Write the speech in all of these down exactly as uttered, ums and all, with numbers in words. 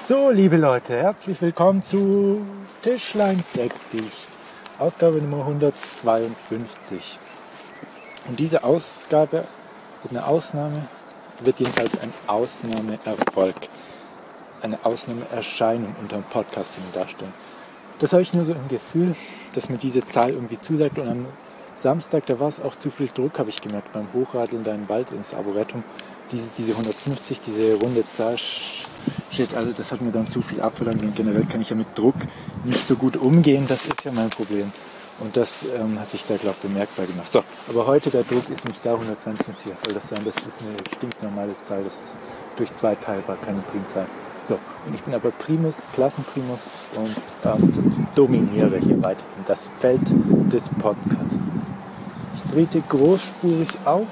So, liebe Leute, herzlich willkommen zu Tischlein deck dich, Ausgabe Nummer hundertzweiundfünfzig. Und diese Ausgabe wird eine Ausnahme, wird jedenfalls ein Ausnahmeerfolg, eine Ausnahmeerscheinung unter dem Podcasting darstellen. Das habe ich nur so im Gefühl, dass mir diese Zahl irgendwie zusagt. Und am Samstag, da war es auch zu viel Druck, habe ich gemerkt, beim Hochradeln da im Wald ins Arboretum. Diese, diese hundertfünfzig, diese runde Zahl, shit, also das hat mir dann zu viel abverlangt und generell kann ich ja mit Druck nicht so gut umgehen, das ist ja mein Problem. Und das ähm, hat sich da, glaube ich, bemerkbar gemacht. So, aber heute der Druck ist nicht da, hundertzweiundfünfzig, was soll das sein? Das ist eine stinknormale Zahl, das ist durch zwei teilbar, keine Primzahl. So, und ich bin aber Primus, Klassenprimus und ähm, dominiere hier weiterhin das Feld des Podcasts. Ich trete großspurig auf.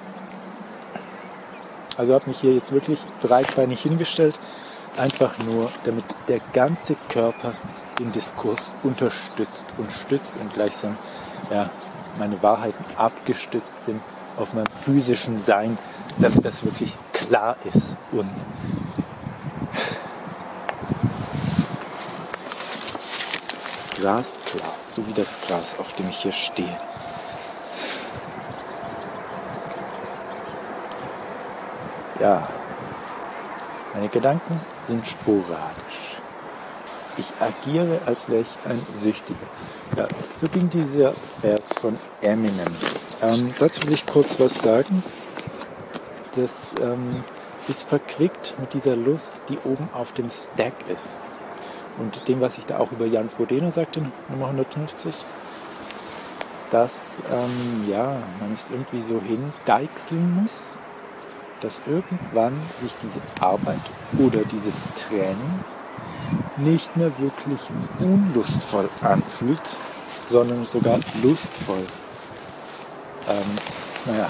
Also habe mich hier jetzt wirklich breitbeinig hingestellt, einfach nur, damit der ganze Körper den Diskurs unterstützt und stützt und gleichsam ja, meine Wahrheiten abgestützt sind auf meinem physischen Sein, damit das wirklich klar ist und glasklar, so wie das Gras, auf dem ich hier stehe. Ja, meine Gedanken sind sporadisch. Ich agiere, als wäre ich ein Süchtiger. Ja, so ging dieser Vers von Eminem. Ähm, dazu will ich kurz was sagen. Das ähm, ist verquickt mit dieser Lust, die oben auf dem Stack ist. Und dem, was ich da auch über Jan Frodeno sagte, Nummer hundertfünfzig, dass ähm, ja, man es irgendwie so hindeichseln muss, dass irgendwann sich diese Arbeit oder dieses Training nicht mehr wirklich unlustvoll anfühlt, sondern sogar lustvoll. Ähm, naja,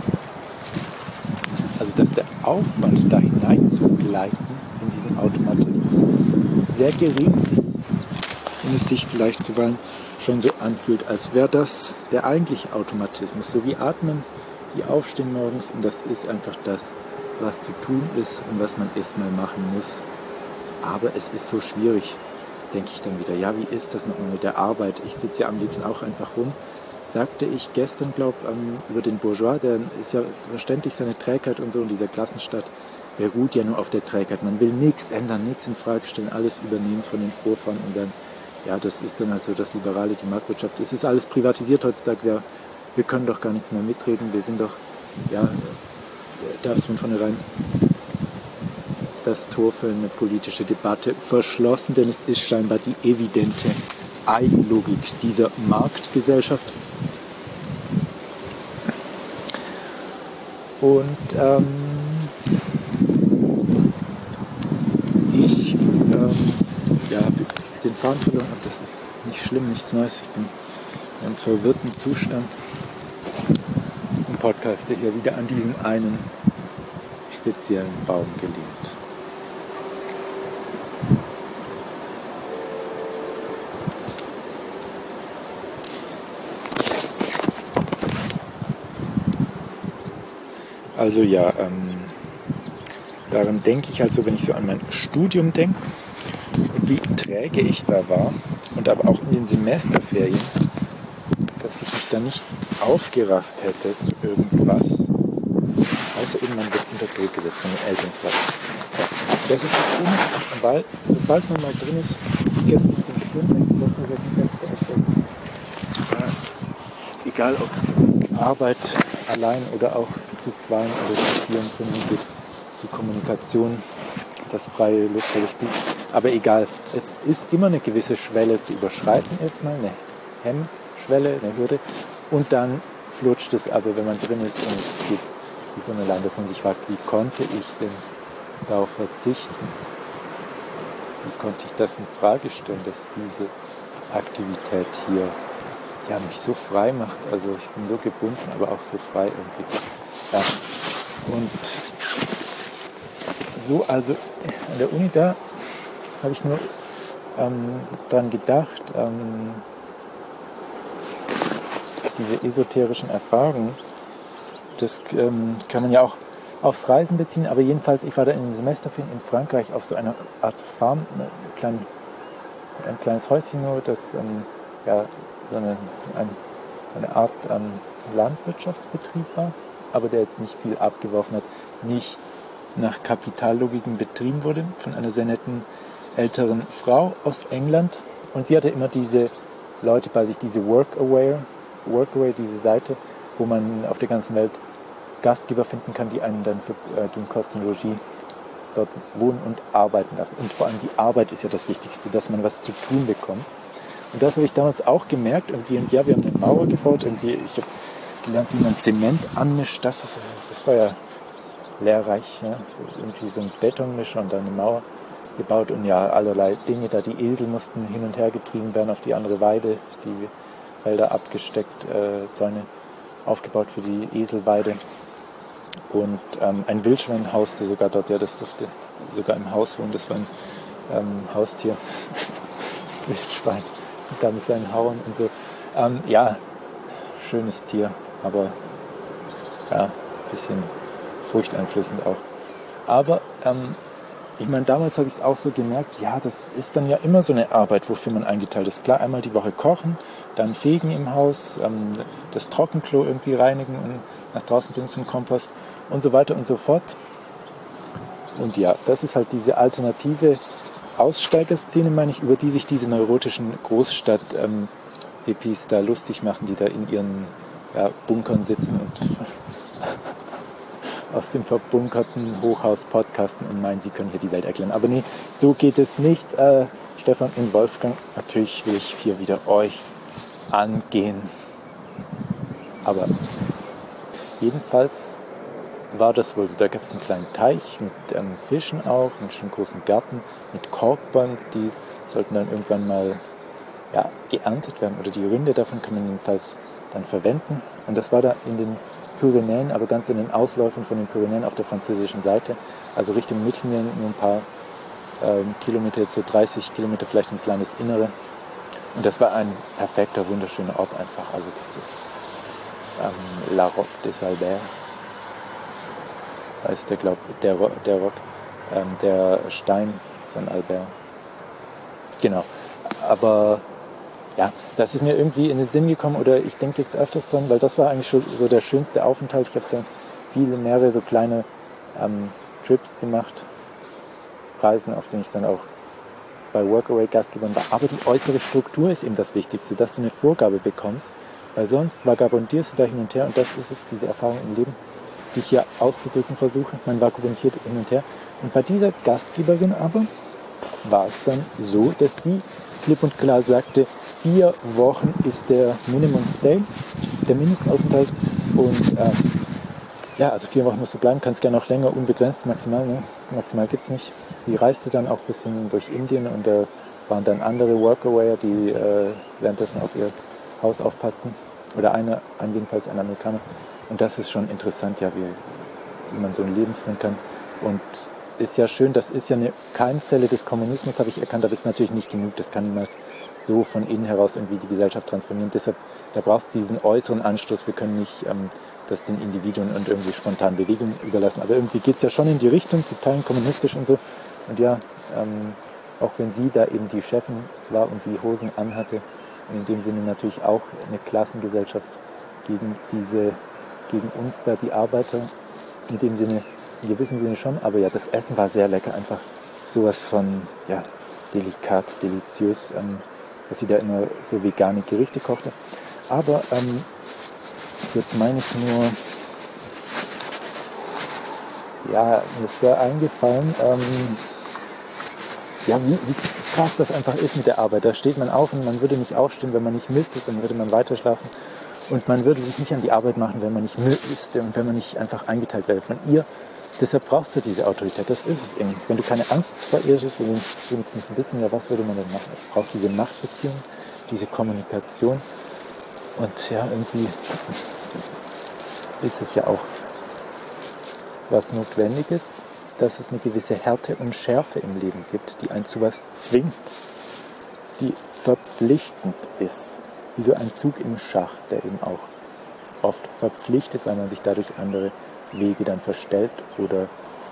also dass der Aufwand, da hineinzugleiten in diesen Automatismus sehr gering ist und es sich vielleicht zuweilen schon so anfühlt, als wäre das der eigentliche Automatismus, so wie Atmen, wie Aufstehen morgens, und das ist einfach das, was zu tun ist und was man erstmal machen muss. Aber es ist so schwierig, denke ich dann wieder. Ja, wie ist das nochmal mit der Arbeit? Ich sitze ja am liebsten auch einfach rum. Sagte ich gestern, glaube ich, über den Bourgeois, der ist ja verständlich, seine Trägheit und so in dieser Klassenstadt beruht ja nur auf der Trägheit. Man will nichts ändern, nichts in Frage stellen, alles übernehmen von den Vorfahren und dann, ja, das ist dann halt so das Liberale, die Marktwirtschaft. Es ist alles privatisiert heutzutage. Wir, wir können doch gar nichts mehr mitreden. Wir sind doch, ja, da ist von vornherein das Tor für eine politische Debatte verschlossen, denn es ist scheinbar die evidente Eigenlogik dieser Marktgesellschaft. Und ähm, ich ähm, ja, habe den Faden verloren, aber das ist nicht schlimm, nichts Neues. Ich bin in einem verwirrten Zustand und podcaste hier wieder an diesem einen speziellen Baum gelehnt. Also ja, ähm, daran denke ich also, wenn ich so an mein Studium denke und wie träge ich da war und aber auch in den Semesterferien, dass ich mich da nicht aufgerafft hätte zu irgendwas, außer eben man wird unter Druck gesetzt von den Eltern zum Beispiel. Ja, das ist das Ding, weil sobald man mal drin ist, gestern auf den Stundenweg, was man jetzt ja, egal ob es Arbeit allein oder auch zu zweien oder zu vieren vermietet, die Kommunikation, das freie luftvolle Spiel. Aber egal, es ist immer eine gewisse Schwelle zu überschreiten, erstmal eine Hemmschwelle, eine Hürde, und dann flutscht es aber, wenn man drin ist, und es geht wie von allein, dass man sich fragt, wie konnte ich denn darauf verzichten? Wie konnte ich das in Frage stellen, dass diese Aktivität hier ja, mich so frei macht? Also ich bin so gebunden, aber auch so frei irgendwie. Ja. Und so, also an der Uni, da habe ich nur ähm, dran gedacht, ähm, diese esoterischen Erfahrungen, das ähm, kann man ja auch aufs Reisen beziehen, aber jedenfalls, ich war da in den Semesterferien in Frankreich auf so einer Art Farm, eine kleine, ein kleines Häuschen nur, das ähm, ja, so eine, ein, eine Art ähm, Landwirtschaftsbetrieb war, aber der jetzt nicht viel abgeworfen hat, nicht nach Kapitallogiken betrieben wurde, von einer sehr netten älteren Frau aus England. Und sie hatte immer diese Leute bei sich, diese Workaway, Workaway, diese Seite, wo man auf der ganzen Welt Gastgeber finden kann, die einen dann für, äh, gegen Kosten und Logis dort wohnen und arbeiten lassen. Und vor allem die Arbeit ist ja das Wichtigste, dass man was zu tun bekommt. Und das habe ich damals auch gemerkt. Irgendwie, und ja, wir haben eine Mauer gebaut. Irgendwie, ich habe gelernt, wie man Zement anmischt. Das, ist, das war ja lehrreich. Ja? So irgendwie so ein Betonmischer und dann eine Mauer gebaut. Und ja, allerlei Dinge. Da die Esel mussten hin und her getrieben werden auf die andere Weide. Die Felder abgesteckt, äh, Zäune aufgebaut für die Eselweide. Und ähm, ein Wildschwein hauste sogar dort. Ja, das durfte sogar im Haus wohnen. Das war ein ähm, Haustier. Wildschwein. Da mit seinen Hauen und so. Ähm, ja, schönes Tier, aber ja, ein bisschen furchteinflößend auch. Aber ähm, ich meine, damals habe ich es auch so gemerkt, ja, das ist dann ja immer so eine Arbeit, wofür man eingeteilt ist. Klar, einmal die Woche kochen, dann fegen im Haus, ähm, das Trockenklo irgendwie reinigen und nach draußen bringen zum Kompost und so weiter und so fort. Und ja, das ist halt diese alternative Aussteigerszene, meine ich, über die sich diese neurotischen Großstadt-Hippies ähm, da lustig machen, die da in ihren ja, Bunkern sitzen und aus dem verbunkerten Hochhaus podcasten und meinen, sie können hier die Welt erklären. Aber nee, so geht es nicht. Äh, Stefan und Wolfgang, natürlich will ich hier wieder euch angehen. Aber jedenfalls war das wohl so. Da gab es einen kleinen Teich mit ähm, Fischen auch, einen schönen großen Garten mit Korkbäumen, die sollten dann irgendwann mal ja, geerntet werden oder die Rinde davon kann man jedenfalls dann verwenden. Und das war da in den Pyrenäen, aber ganz in den Ausläufern von den Pyrenäen auf der französischen Seite, also Richtung Mittelmeer, nur ein paar ähm, Kilometer, jetzt so dreißig Kilometer vielleicht ins Landesinnere. Und das war ein perfekter, wunderschöner Ort einfach. Also das ist ähm, La Roque des Alberts. Heißt der, glaub, der, der Rock, ähm, der Stein von Albert. Genau. Aber ja, das ist mir irgendwie in den Sinn gekommen, oder ich denke jetzt öfters dran, weil das war eigentlich schon so der schönste Aufenthalt. Ich habe da viele, mehrere so kleine ähm, Trips gemacht, Reisen, auf denen ich dann auch bei Workaway Gastgebern war. Aber die äußere Struktur ist eben das Wichtigste, dass du eine Vorgabe bekommst, weil sonst vagabundierst du da hin und her und das ist es, diese Erfahrung im Leben, die ich hier auszudrücken versuche. Man vagabundiert hin und her. Und bei dieser Gastgeberin aber war es dann so, dass sie klipp und klar sagte, vier Wochen ist der Minimum Stay, der Mindestaufenthalt. Und äh, ja, also vier Wochen musst du bleiben, kannst gerne noch länger, unbegrenzt, maximal, ne? Maximal gibt's nicht. Sie reiste dann auch ein bisschen durch Indien und da äh, waren dann andere Workawayer, die äh, währenddessen auf ihr Haus aufpassten. Oder einer, ein, jedenfalls ein Amerikaner. Und das ist schon interessant, ja, wie, wie man so ein Leben führen kann. Und ist ja schön, das ist ja eine Keimzelle des Kommunismus, habe ich erkannt, aber das ist natürlich nicht genug. Das kann niemals so von innen heraus irgendwie die Gesellschaft transformieren. Deshalb, da brauchst du diesen äußeren Anstoß. Wir können nicht ähm, das den Individuen und irgendwie spontanen Bewegungen überlassen. Aber irgendwie geht es ja schon in die Richtung, zu teilen kommunistisch und so. Und ja, ähm, auch wenn sie da eben die Chefin war und die Hosen anhatte, und in dem Sinne natürlich auch eine Klassengesellschaft gegen diese, gegen uns da, die Arbeiter, in dem Sinne, in gewissem Sinne schon, aber ja, das Essen war sehr lecker, einfach sowas von, ja, delikat, deliziös, ähm, dass sie da immer so vegane Gerichte kochte. Aber ähm, jetzt meine ich nur, ja, mir ist da eingefallen, ähm, ja, wie, wie krass das einfach ist mit der Arbeit. Da steht man auf und man würde nicht aufstehen, wenn man nicht müsste, dann würde man weiter schlafen. Und man würde sich nicht an die Arbeit machen, wenn man nicht müsste und wenn man nicht einfach eingeteilt wäre von ihr. Deshalb brauchst du diese Autorität, das ist es eben. Wenn du keine Angst vor ihr hast, wenigstens ein bisschen, ja, was würde man denn machen? Es braucht diese Machtbeziehung, diese Kommunikation. Und ja, irgendwie ist es ja auch was notwendig ist, dass es eine gewisse Härte und Schärfe im Leben gibt, die einen zu was zwingt, die verpflichtend ist. Wie so ein Zug im Schach, der eben auch oft verpflichtet, weil man sich dadurch andere Wege dann verstellt oder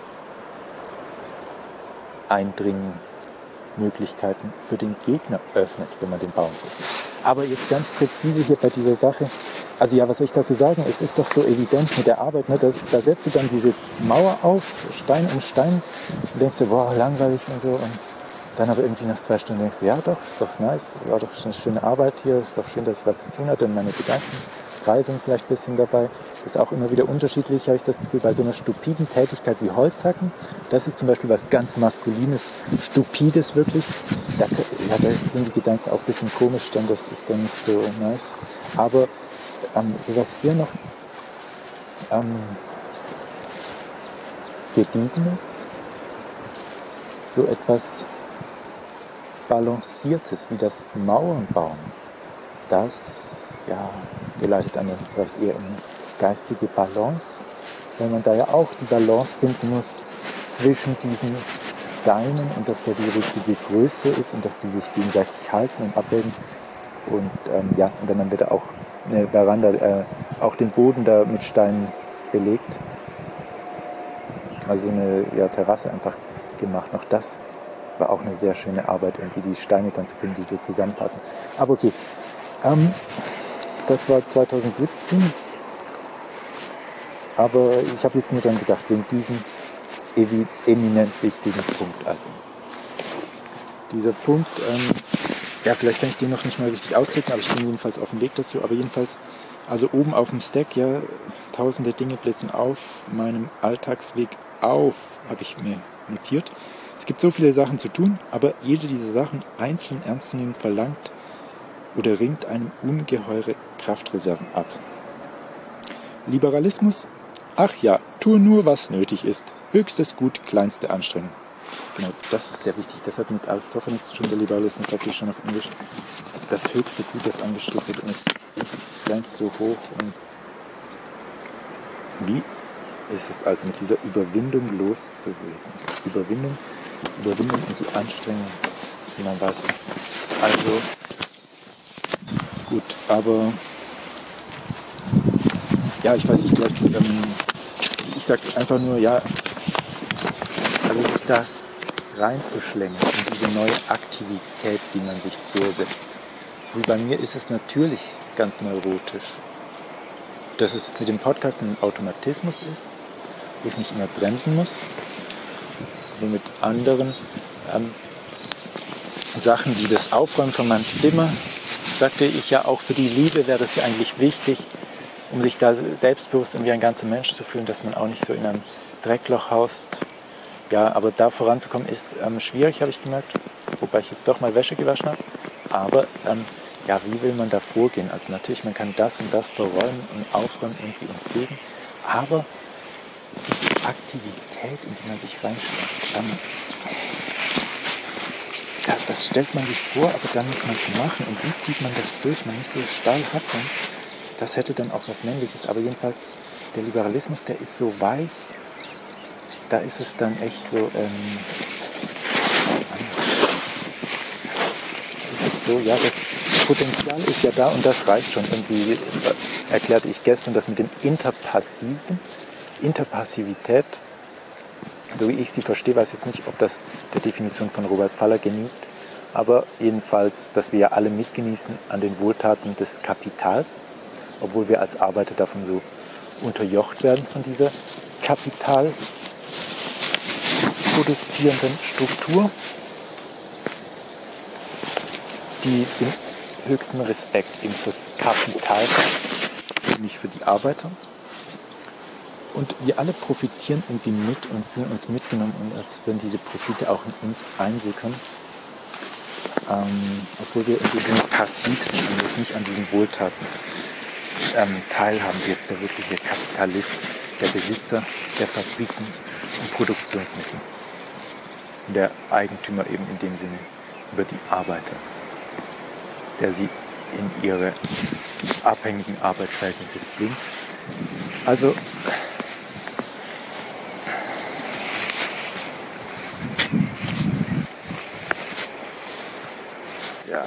Eindringmöglichkeiten für den Gegner öffnet, wenn man den bauen will. Aber jetzt ganz präzise hier bei dieser Sache, also ja, was soll ich dazu sagen? Es ist doch so evident mit der Arbeit, ne? da, da setzt du dann diese Mauer auf, Stein um Stein, und denkst du, boah, langweilig und so. Und dann aber irgendwie nach zwei Stunden denkst du, ja doch, ist doch nice, war doch eine schöne Arbeit hier, ist doch schön, dass ich was zu tun hatte und meine Gedanken kreisen vielleicht ein bisschen dabei. Ist auch immer wieder unterschiedlich, habe ich das Gefühl, bei so einer stupiden Tätigkeit wie Holzhacken. Das ist zum Beispiel was ganz Maskulines, Stupides wirklich. Da, ja, da sind die Gedanken auch ein bisschen komisch, dann das ist dann nicht so nice. Aber ähm, sowas hier noch ähm, Gediegenes, so etwas Balanciertes wie das Mauernbauen, das ja, geleitet eine vielleicht eher eine geistige Balance, weil man da ja auch die Balance finden muss zwischen diesen Steinen und dass ja die richtige Größe ist und dass die sich gegenseitig halten und abwägen. Und ähm, ja, und dann wird auch eine Veranda, äh, auch den Boden da mit Steinen belegt. Also eine ja, Terrasse einfach gemacht. Noch das war auch eine sehr schöne Arbeit, irgendwie die Steine dann zu finden, die so zusammenpassen. Aber okay, ähm, das war zwanzig siebzehn. Aber ich habe jetzt nur dann gedacht, wegen diesem eminent wichtigen Punkt. Also dieser Punkt, ähm, ja, vielleicht kann ich den noch nicht mal richtig ausdrücken, aber ich bin jedenfalls auf dem Weg dazu. Aber jedenfalls, also oben auf dem Stack, ja, tausende Dinge blitzen auf meinem Alltagsweg auf, habe ich mir notiert. Es gibt so viele Sachen zu tun, aber jede dieser Sachen einzeln ernst zu nehmen verlangt oder ringt einem ungeheure Kraftreserven ab. Liberalismus? Ach ja, tue nur, was nötig ist. Höchstes Gut, kleinste Anstrengung. Genau, das ist sehr wichtig. Das hat mit Aristophanes zu tun, der Liberalismus sagt hier schon auf Englisch. Das höchste Gut, das angestrebt wird, und es ist ganz so hoch. Und wie ist es also mit dieser Überwindung loszulegen? Überwindung, Überwindung und die Anstrengung, die man weiß. Also, gut, aber ja, ich weiß nicht, vielleicht, ähm, ich sag einfach nur, ja, also sich da reinzuschlängen in diese neue Aktivität, die man sich vorsetzt. So wie bei mir ist es natürlich ganz neurotisch, dass es mit dem Podcast ein Automatismus ist, wo ich nicht immer bremsen muss, nur mit anderen ähm, Sachen wie das Aufräumen von meinem Zimmer, sagte ich ja, auch für die Liebe wäre das ja eigentlich wichtig, um sich da selbstbewusst und wie ein ganzer Mensch zu fühlen, dass man auch nicht so in einem Dreckloch haust. Ja, aber da voranzukommen ist ähm, schwierig, habe ich gemerkt, wobei ich jetzt doch mal Wäsche gewaschen habe. Aber ähm, ja, wie will man da vorgehen? Also natürlich, man kann das und das verräumen und aufräumen irgendwie und fegen, aber diese Aktivität, in die man sich reinschlägt, ähm, das, das stellt man sich vor, aber dann muss man es machen. Und wie zieht man das durch? Man muss so stahlhart sein. Das hätte dann auch was Männliches. Aber jedenfalls, der Liberalismus, der ist so weich. Da ist es dann echt so, ähm, was anderes. Ist es so, ja, das Potenzial ist ja da und das reicht schon. Irgendwie äh, erklärte ich gestern das mit dem Interpassiven, Interpassivität, so wie ich sie verstehe, weiß jetzt nicht, ob das der Definition von Robert Faller genügt, aber jedenfalls, dass wir ja alle mitgenießen an den Wohltaten des Kapitals, obwohl wir als Arbeiter davon so unterjocht werden von dieser Kapital produzierenden Struktur, die den höchsten Respekt eben fürs Kapital hat, nicht für die Arbeiter. Und wir alle profitieren irgendwie mit und fühlen uns mitgenommen, und es werden diese Profite auch in uns einsickern, ähm, obwohl wir irgendwie passiv sind und jetzt nicht an diesen Wohltaten ähm, teilhaben, wie jetzt der wirkliche Kapitalist, der Besitzer der Fabriken und Produktionsmittel. Der Eigentümer eben in dem Sinne über die Arbeiter, der sie in ihre abhängigen Arbeitsverhältnisse zwingt. Also ja.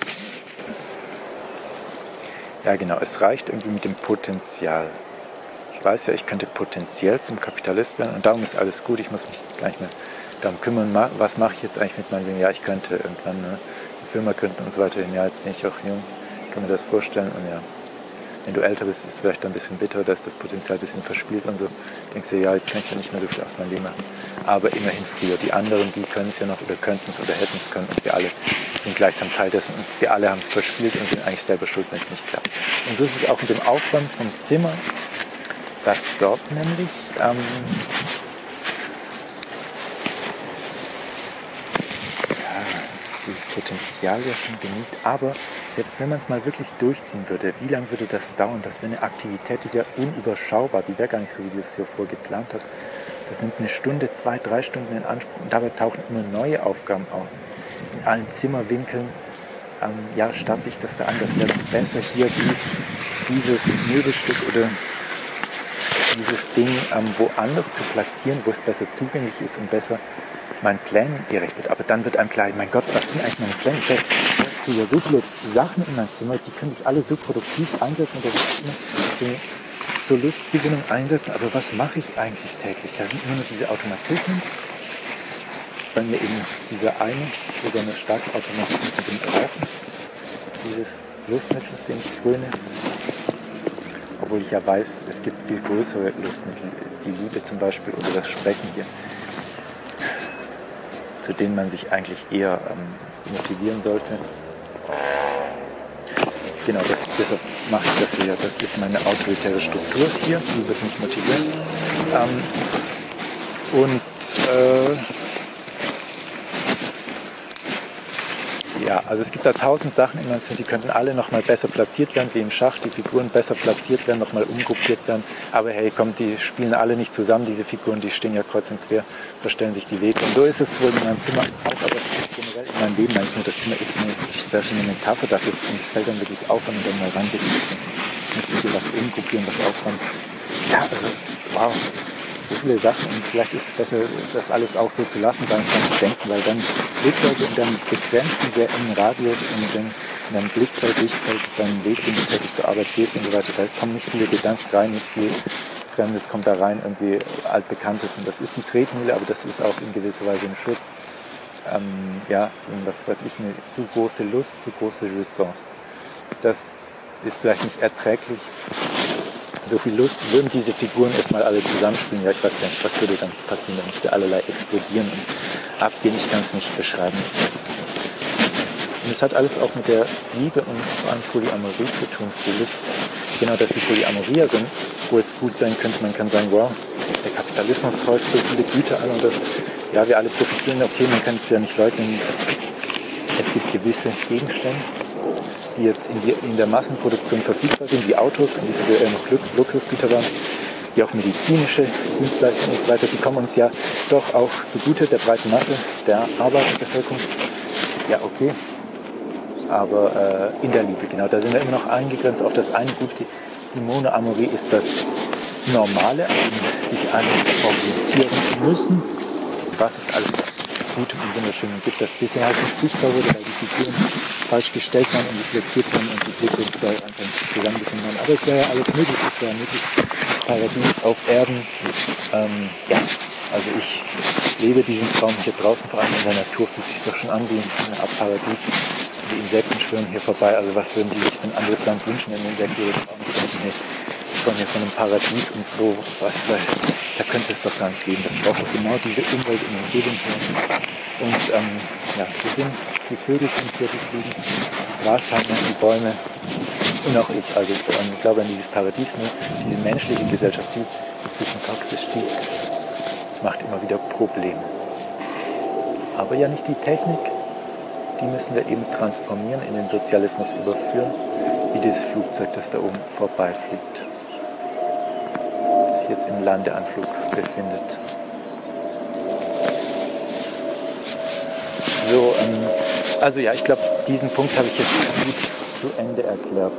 Ja genau, es reicht irgendwie mit dem Potenzial ich weiß ja, ich könnte potenziell zum Kapitalist werden und darum ist alles gut, ich muss mich gar nicht mehr darum kümmern, was mache ich jetzt eigentlich mit meinem Leben? Ja, ich könnte irgendwann eine Firma gründen und so weiter. Ja, jetzt bin ich auch jung, kann mir das vorstellen und ja, wenn du älter bist, ist es vielleicht ein bisschen bitter, dass das Potenzial ein bisschen verspielt und so. Denkst du, ja, jetzt kann ich ja nicht mehr so viel aus meinem Leben machen. Aber immerhin früher. Die anderen, die können es ja noch oder könnten es oder hätten es können und wir alle sind gleichsam Teil dessen und wir alle haben es verspielt und sind eigentlich selber schuld, wenn es nicht klappt. Und so ist es auch mit dem Aufräumen vom Zimmer, dass dort nämlich ähm, dieses Potenzial ja schon genügt, aber selbst wenn man es mal wirklich durchziehen würde, wie lange würde das dauern? Das wäre eine Aktivität, die wäre unüberschaubar, die wäre gar nicht so, wie du es hier vorgeplant hast. Das nimmt eine Stunde, zwei, drei Stunden in Anspruch und dabei tauchen immer neue Aufgaben auf. In allen Zimmerwinkeln, ähm, ja, statte ich das da an, das wäre doch besser hier wie dieses Möbelstück oder dieses Ding ähm, woanders zu platzieren, wo es besser zugänglich ist und besser meinen Plänen gerecht wird. Aber dann wird einem klar, mein Gott, was sind eigentlich meine Pläne? Ich habe ja so viele Sachen in meinem Zimmer, die könnte ich alle so produktiv einsetzen und das ist immer so zur Lustgewinnung einsetzen. Aber was mache ich eigentlich täglich? Da sind immer nur diese Automatismen. Bei mir eben dieser eine, sogar eine starke Automatismus mit dem Rauchen. Dieses Lustmittel, dem ich fröne. Obwohl ich ja weiß, es gibt viel größere Lustmittel. Die Liebe zum Beispiel oder das Sprechen hier. Zu denen man sich eigentlich eher ähm, motivieren sollte. Genau, das, deshalb mache ich das hier. Das ist meine autoritäre Struktur hier, die wird mich motivieren. Ähm, und äh, ja, also es gibt da tausend Sachen in meinem Zimmer, die könnten alle nochmal besser platziert werden, wie im Schach, die Figuren besser platziert werden, nochmal umgruppiert werden. Aber hey, komm, die spielen alle nicht zusammen, diese Figuren, die stehen ja kreuz und quer, verstellen sich die Wege. Und so ist es wohl in meinem Zimmer auch, aber generell in meinem Leben eigentlich nur. Das Zimmer ist eine, da schon eine Metapher dafür und es fällt dann wirklich auf, wenn man dann mal rangeht. Müsste ich hier was umgruppieren, was aufräumen. Ja, also, wow. So viele Sachen und vielleicht ist es besser, das alles auch so zu lassen, gar nicht dran zu denken, weil dann Blickfeld in deinem begrenzten, sehr engen Radius und in, in deinem Blickfeld, Sichtfeld, deinem Weg, den du täglich zur Arbeit gehst und so weiter, da kommen nicht viele Gedanken rein, nicht viel Fremdes kommt da rein, irgendwie Altbekanntes und das ist die Tretmühle, aber das ist auch in gewisser Weise ein Schutz. Ähm, ja, was weiß ich, eine zu große Lust, zu große Jouissance. Das ist vielleicht nicht erträglich. So viel Lust, würden diese Figuren erstmal alle zusammenspielen, ja, ich weiß gar nicht, was würde dann passieren, dann müsste allerlei explodieren und abgehen, ich kann es nicht beschreiben. Und es hat alles auch mit der Liebe und vor allem Polyamorie zu tun, finde ich. Genau, dass die Polyamorie, also wo es gut sein könnte, man kann sagen, wow, der Kapitalismus kauft so viele Güter an und das, ja, wir alle profitieren, okay, man kann es ja nicht leugnen, es gibt gewisse Gegenstände, die jetzt in, die, in der Massenproduktion verfügbar sind, wie Autos und die früher noch Luxusgüter waren, wie auch medizinische Dienstleistungen und so weiter, die kommen uns ja doch auch zugute der breiten Masse der Arbeiterbevölkerung. Ja, okay, aber äh, in der Liebe, genau, da sind wir immer noch eingegrenzt auf das eine Gut. Die, die Monoamorie ist das Normale, an dem sich alle orientieren müssen. Was ist alles gut und wunderschön und gibt, das bisher halt nicht sichtbar wurde, weil die Figuren falsch gestellt waren und reflektiert waren und die Blicke einfach nicht zusammengefunden haben. Aber es wäre ja alles möglich, es wäre möglich, das Paradies auf Erden. Ähm, ja, also ich lebe diesen Traum hier draußen, vor allem in der Natur, fühlt sich doch schon an wie eine Art Paradies. Die Insekten schwirren hier vorbei, also was würden die sich für ein anderes Land wünschen, wenn Insekten ihre Traum denken, hey, ich komme hier von einem Paradies und wo, was, weil da könnte es doch gar nicht geben. Das braucht doch genau diese Umwelt in der Umgebung hier. Und ähm, ja, wir sind, die Vögel sind hier, die fliegen, die Grashalme, die Bäume und auch ich. Also ähm, ich glaube an dieses Paradies, ne? Diese menschliche Gesellschaft, die ist ein bisschen toxisch, die macht immer wieder Probleme. Aber ja nicht die Technik, die müssen wir eben transformieren, in den Sozialismus überführen, wie dieses Flugzeug, das da oben vorbeifliegt, das sich jetzt im Landeanflug befindet. So, ähm, also ja, ich glaube, diesen Punkt habe ich jetzt gut zu Ende erklärt.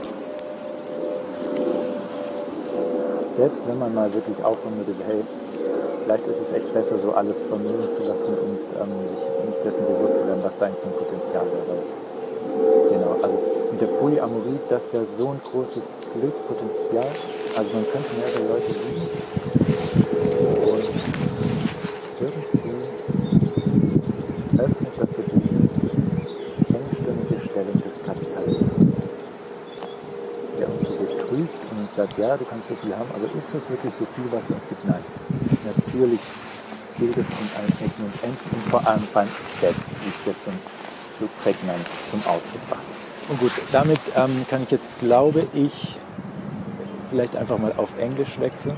Selbst wenn man mal wirklich aufhören würde, hey, vielleicht ist es echt besser, so alles vermögen zu lassen und ähm, sich nicht dessen bewusst zu werden, was da eigentlich für ein Potenzial wäre. Genau, also mit der Polyamorie, das wäre so ein großes Glück, Potenzial. Also man könnte mehrere Leute lieben und irgendwie öffnet das so die engstirnige Stellung des Kapitalismus, der uns so betrügt und uns sagt, ja, du kannst so viel haben, aber ist das wirklich so viel, was es uns gibt? Nein. Natürlich gilt es in allen Ecken und Enden und vor allem beim Sex, wie ich jetzt so prägnant zum Ausdruck brachte. Und gut, damit ähm, kann ich jetzt, glaube ich, vielleicht einfach mal auf Englisch wechseln.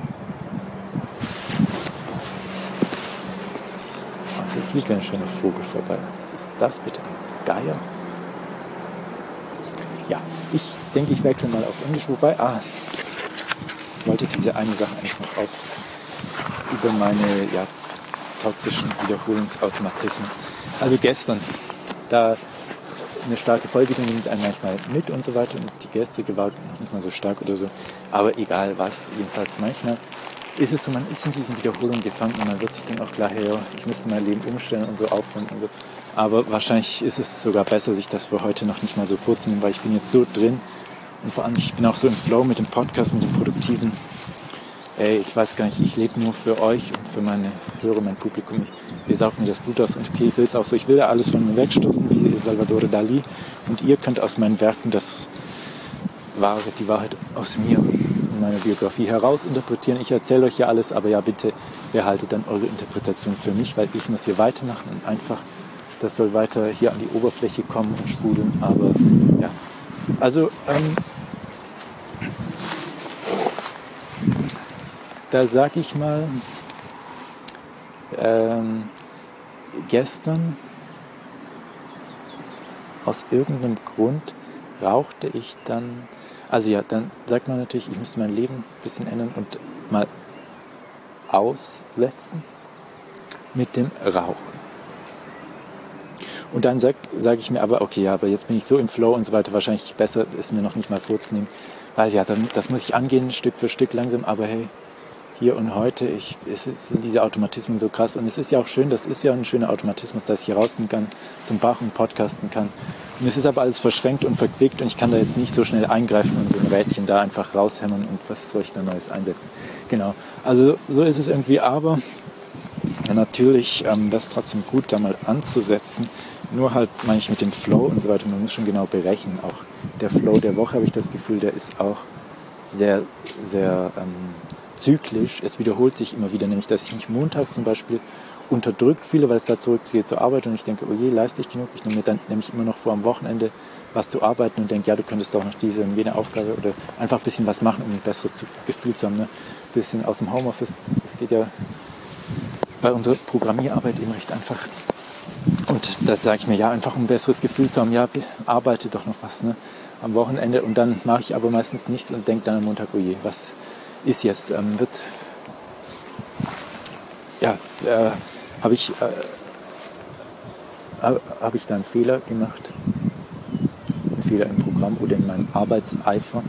Ach, hier fliegt ein schöner Vogel vorbei. Was ist das bitte? Ein Geier? Ja, ich denke, ich wechsle mal auf Englisch. Wobei, ah, ich wollte diese eine Sache eigentlich noch ausdrücken. Über meine, ja, toxischen Wiederholungsautomatismen. Also gestern, da eine starke Folge, die nimmt einen manchmal mit und so weiter und die gestrige war nicht mal so stark oder so, aber egal was, jedenfalls manchmal ist es so, man ist in diesen Wiederholungen gefangen und man wird sich dann auch klar, hey, ich müsste mein Leben umstellen und so aufräumen und so, aber wahrscheinlich ist es sogar besser, sich das für heute noch nicht mal so vorzunehmen, weil ich bin jetzt so drin und vor allem, ich bin auch so im Flow mit dem Podcast, mit dem Produktiven. Ey, ich weiß gar nicht, ich lebe nur für euch und für meine Hörer, mein Publikum. Ich, ihr saugt mir das Blut aus und okay, ich will es auch so. Ich will ja alles von mir wegstoßen, wie Salvador Dali. Und ihr könnt aus meinen Werken das Wahre, die Wahrheit aus mir und meiner Biografie heraus interpretieren. Ich erzähle euch ja alles, aber ja, bitte behaltet dann eure Interpretation für mich, weil ich muss hier weitermachen und einfach, das soll weiter hier an die Oberfläche kommen und sprudeln. Aber ja, also, ähm, da sag ich mal, ähm, gestern aus irgendeinem Grund rauchte ich dann, also ja, dann sagt man natürlich, ich müsste mein Leben ein bisschen ändern und mal aussetzen mit dem Rauchen. Und dann sage sag ich mir aber, okay, ja, aber jetzt bin ich so im Flow und so weiter, wahrscheinlich besser, es mir noch nicht mal vorzunehmen, weil ja, dann, das muss ich angehen, Stück für Stück langsam, aber hey, hier und heute, ich, es sind diese Automatismen so krass und es ist ja auch schön, das ist ja ein schöner Automatismus, dass ich hier rausgehen kann, zum Bach und podcasten kann. Und es ist aber alles verschränkt und verquickt und ich kann da jetzt nicht so schnell eingreifen und so ein Rädchen da einfach raushämmern und was soll ich da Neues einsetzen. Genau, also so ist es irgendwie, aber ja, natürlich ähm, wäre es trotzdem gut, da mal anzusetzen, nur halt manchmal mit dem Flow und so weiter, man muss schon genau berechnen, auch der Flow der Woche habe ich das Gefühl, der ist auch sehr, sehr ähm, zyklisch, es wiederholt sich immer wieder, nämlich dass ich mich montags zum Beispiel unterdrückt fühle, weil es da zurückgeht zur Arbeit und ich denke, oh je, leiste ich genug? Ich nehme mir dann nämlich immer noch vor, am Wochenende was zu arbeiten und denke, ja, du könntest auch noch diese und jene Aufgabe oder einfach ein bisschen was machen, um ein besseres Gefühl zu haben. Ne? Ein bisschen aus dem Homeoffice, das geht ja bei unserer Programmierarbeit eben recht einfach. Und da sage ich mir, ja, einfach um ein besseres Gefühl zu haben, ja, arbeite doch noch was ne? am Wochenende und dann mache ich aber meistens nichts und denke dann am Montag, oh je, was ist jetzt, ähm, wird, ja, äh, habe ich, äh, habe ich da einen Fehler gemacht, einen Fehler im Programm oder in meinem Arbeitseifer.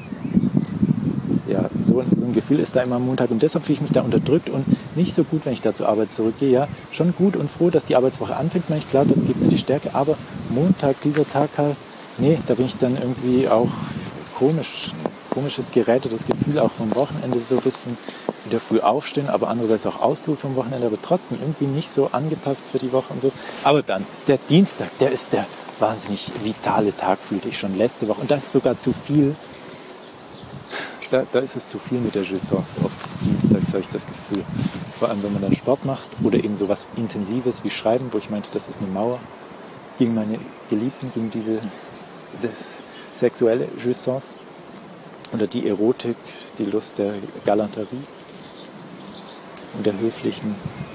Ja, so, so ein Gefühl ist da immer am Montag und deshalb fühle ich mich da unterdrückt und nicht so gut, wenn ich da zur Arbeit zurückgehe. Ja, schon gut und froh, dass die Arbeitswoche anfängt, meine ich, klar, das gibt mir die Stärke, aber Montag, dieser Tag halt, nee, da bin ich dann irgendwie auch komisch, komisches Gerät, das Gefühl auch vom Wochenende so ein bisschen wieder früh aufstehen, aber andererseits auch ausgeruht vom Wochenende, aber trotzdem irgendwie nicht so angepasst für die Woche und so. Aber dann, der Dienstag, der ist der wahnsinnig vitale Tag, fühlte ich schon letzte Woche und das ist sogar zu viel. Da, da ist es zu viel mit der Jouissance auf Dienstags, habe ich das Gefühl. Vor allem, wenn man dann Sport macht oder eben so was Intensives wie Schreiben, wo ich meinte, das ist eine Mauer gegen meine Geliebten, gegen diese sexuelle Jouissance oder die Erotik, die Lust der Galanterie und der höflichen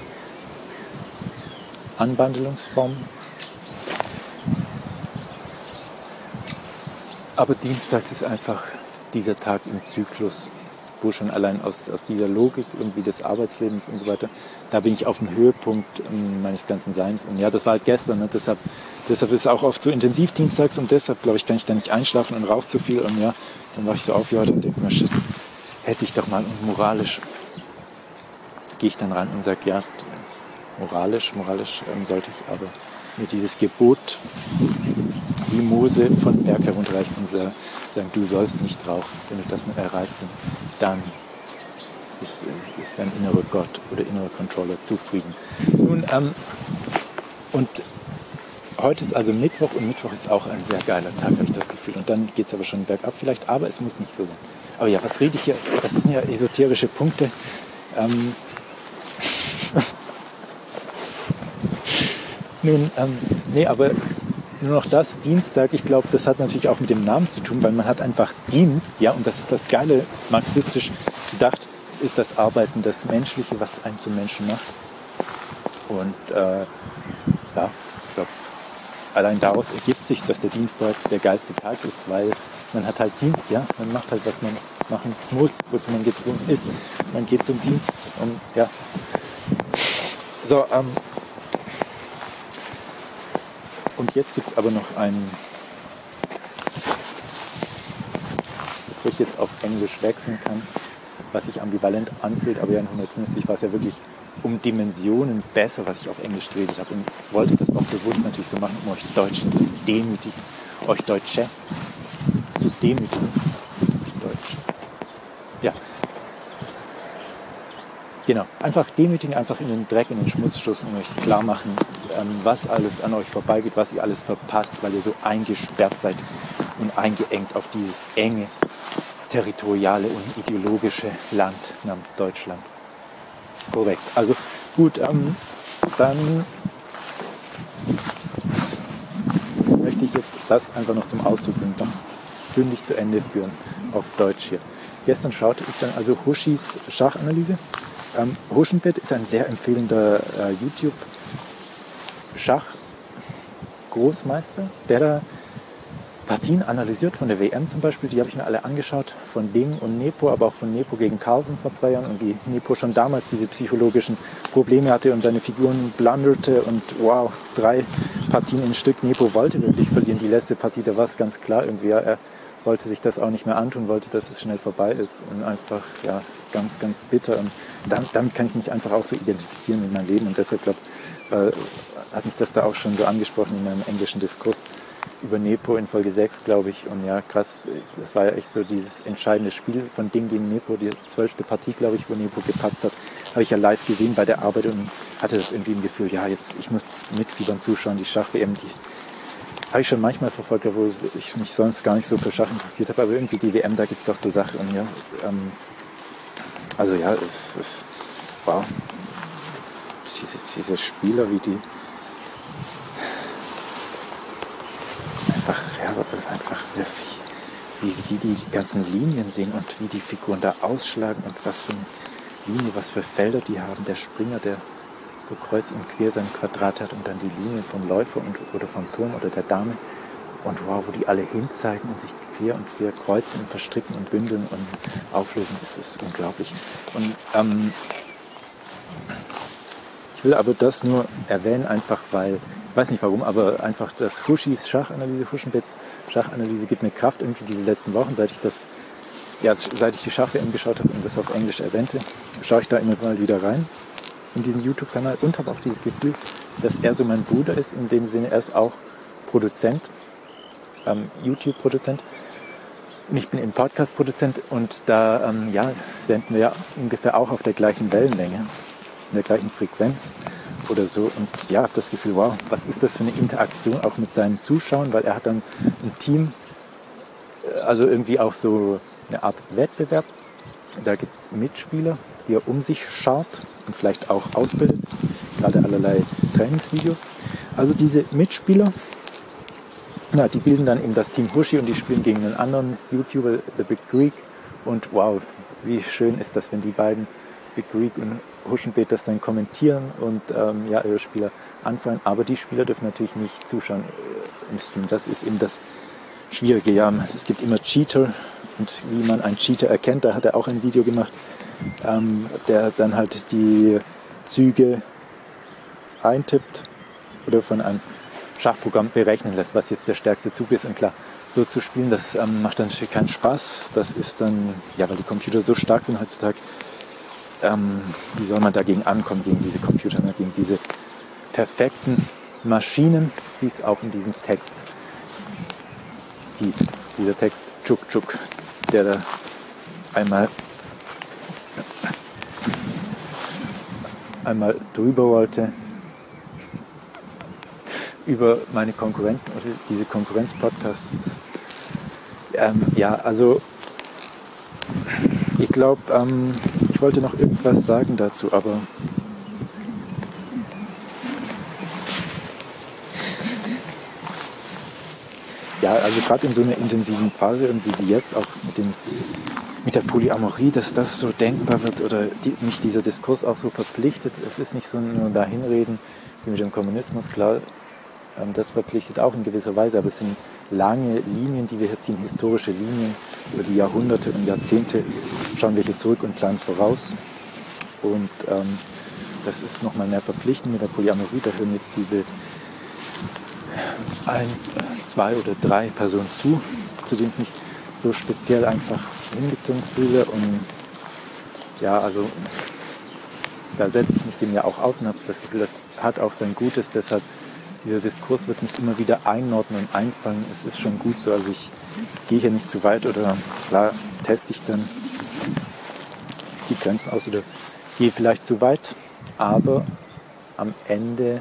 Anbandelungsformen. Aber Dienstags ist einfach dieser Tag im Zyklus, wo schon allein aus, aus dieser Logik irgendwie des Arbeitslebens und so weiter, da bin ich auf dem Höhepunkt ähm, meines ganzen Seins. Und ja, das war halt gestern, ne? deshalb, deshalb ist es auch oft so intensiv dienstags und deshalb, glaube ich, kann ich da nicht einschlafen und rauche zu viel. Und ja, dann wache ich so auf ja, und denke mir, shit, hätte ich doch mal, und moralisch gehe ich dann rein und sage, ja, moralisch, moralisch ähm, sollte ich aber mir dieses Gebot wie Mose von Berg herunterreichen und sagen, du sollst nicht rauchen, wenn du das nicht erreichst. Und dann ist, ist dein innerer Gott oder innerer Controller zufrieden. Nun, ähm, und heute ist also Mittwoch und Mittwoch ist auch ein sehr geiler Tag, habe ich das Gefühl. Und dann geht es aber schon bergab vielleicht, aber es muss nicht so sein. Aber ja, was rede ich hier? Das sind ja esoterische Punkte. Ähm, Nun, ähm, nee, aber nur noch das, Dienstag, ich glaube, das hat natürlich auch mit dem Namen zu tun, weil man hat einfach Dienst, ja, und das ist das Geile, marxistisch gedacht, ist das Arbeiten, das Menschliche, was einen zum Menschen macht. Und äh, ja, ich glaube, allein daraus ergibt sich, dass der Dienstag der geilste Tag ist, weil man hat halt Dienst, ja, man macht halt, was man machen muss, wozu man gezwungen ist. Man geht zum Dienst und ja. So, ähm, und jetzt gibt es aber noch einen, bevor ich jetzt auf Englisch wechseln kann, was sich ambivalent anfühlt, aber ja in hundertfünfzig war es ja wirklich um Dimensionen besser, was ich auf Englisch geredet habe, und wollte das auch bewusst natürlich so machen, um euch Deutschen zu demütigen, euch Deutsche zu demütigen. Deutsch. Ja. Genau, einfach demütigen, einfach in den Dreck, in den Schmutz stoßen und euch klar machen, was alles an euch vorbeigeht, was ihr alles verpasst, weil ihr so eingesperrt seid und eingeengt auf dieses enge, territoriale und ideologische Land namens Deutschland. Korrekt. Also gut, ähm, dann möchte ich jetzt das einfach noch zum Ausdruck bringen, noch bündig zu Ende führen auf Deutsch hier. Gestern schaute ich dann also Huschis Schachanalyse. Ähm, Huschenbett ist ein sehr empfehlender äh, YouTube-Schach-Großmeister, der da Partien analysiert von der W M zum Beispiel, die habe ich mir alle angeschaut, von Ding und Nepo, aber auch von Nepo gegen Carlsen vor zwei Jahren, und wie Nepo schon damals diese psychologischen Probleme hatte und seine Figuren blunderte und wow, drei Partien in Stück. Nepo wollte wirklich verlieren, die letzte Partie, da war es ganz klar irgendwie, ja, er wollte sich das auch nicht mehr antun, wollte, dass es schnell vorbei ist, und einfach, ja, ganz, ganz bitter, und damit, damit kann ich mich einfach auch so identifizieren in meinem Leben, und deshalb, glaube äh, hat mich das da auch schon so angesprochen in meinem englischen Diskurs über Nepo in Folge sechs, glaube ich. Und ja, krass, das war ja echt so dieses entscheidende Spiel von Ding gegen Nepo, die zwölfte Partie, glaube ich, wo Nepo gepatzt hat, habe ich ja live gesehen bei der Arbeit und hatte das irgendwie im Gefühl, ja, jetzt, ich muss mitfiebern zuschauen, die Schach-W M, die habe ich schon manchmal verfolgt, wo ich mich sonst gar nicht so für Schach interessiert habe, aber irgendwie die W M, da geht es doch zur Sache. Und ja, ähm, also ja, es, es wow, diese, diese Spieler, wie die einfach, ja, einfach wie, wie die die ganzen Linien sehen und wie die Figuren da ausschlagen und was für eine Linie, was für Felder die haben. Der Springer, der so kreuz und quer sein Quadrat hat, und dann die Linien vom Läufer und, oder vom Turm oder der Dame. Und wow, wo die alle hinzeigen und sich quer und quer kreuzen und verstricken und bündeln und auflösen, das ist unglaublich. Und ähm, ich will aber das nur erwähnen, einfach weil, ich weiß nicht warum, aber einfach das Huschis Schachanalyse, Huschenbetts Schachanalyse gibt mir Kraft irgendwie diese letzten Wochen, seit ich das, ja, seit ich die Schach-W M geschaut habe und das auf Englisch erwähnte, schaue ich da immer mal wieder rein in diesen YouTube-Kanal und habe auch dieses Gefühl, dass er so mein Bruder ist, in dem Sinne, er ist auch Produzent, ähm, YouTube-Produzent, und ich bin ein Podcast-Produzent, und da ähm, ja, senden wir ja ungefähr auch auf der gleichen Wellenlänge, in der gleichen Frequenz oder so, und ja, habe das Gefühl, wow, was ist das für eine Interaktion auch mit seinen Zuschauern, weil er hat dann ein Team, also irgendwie auch so eine Art Wettbewerb, da gibt es Mitspieler, die er um sich schart und vielleicht auch ausbildet, gerade allerlei Trainingsvideos. Also diese Mitspieler, na, die bilden dann eben das Team Huschi und die spielen gegen einen anderen YouTuber, The Big Greek, und wow, wie schön ist das, wenn die beiden, Big Greek und Huschenbett, das dann kommentieren und ähm, ja, ihre Spieler anfeuern, aber die Spieler dürfen natürlich nicht zuschauen äh, im Stream. Das ist eben das Schwierige. Ja, es gibt immer Cheater, und wie man einen Cheater erkennt, da hat er auch ein Video gemacht, ähm, der dann halt die Züge eintippt oder von einem Schachprogramm berechnen lässt, was jetzt der stärkste Zug ist. Und klar, so zu spielen, das ähm, macht dann keinen Spaß. Das ist dann, ja, weil die Computer so stark sind heutzutage, ähm, wie soll man dagegen ankommen, gegen diese Computer, ne? Gegen diese perfekten Maschinen, wie es auch in diesem Text hieß. Dieser Text, Tschuk Tschuk, der da einmal einmal drüber wollte über meine Konkurrenten oder diese Konkurrenz-Podcasts. Ähm, ja, also ich glaube, ähm, ich wollte noch irgendwas sagen dazu, aber ja, also gerade in so einer intensiven Phase irgendwie wie jetzt auch mit dem mit der Polyamorie, dass das so denkbar wird oder die, mich dieser Diskurs auch so verpflichtet. Es ist nicht so nur dahinreden wie mit dem Kommunismus, klar, ähm, das verpflichtet auch in gewisser Weise, aber es sind lange Linien, die wir hier ziehen, historische Linien, über die Jahrhunderte und Jahrzehnte schauen wir hier zurück und planen voraus. Und ähm, das ist nochmal mehr verpflichtend mit der Polyamorie, da hören jetzt diese ein, zwei oder drei Personen zu, zu denen ich mich so speziell einfach hingezogen fühle und ja, also da setze ich mich dem ja auch aus und habe das Gefühl, das hat auch sein Gutes, deshalb dieser Diskurs wird mich immer wieder einordnen und einfangen, es ist schon gut so, also ich gehe hier nicht zu weit oder klar teste ich dann die Grenzen aus oder gehe vielleicht zu weit, aber am Ende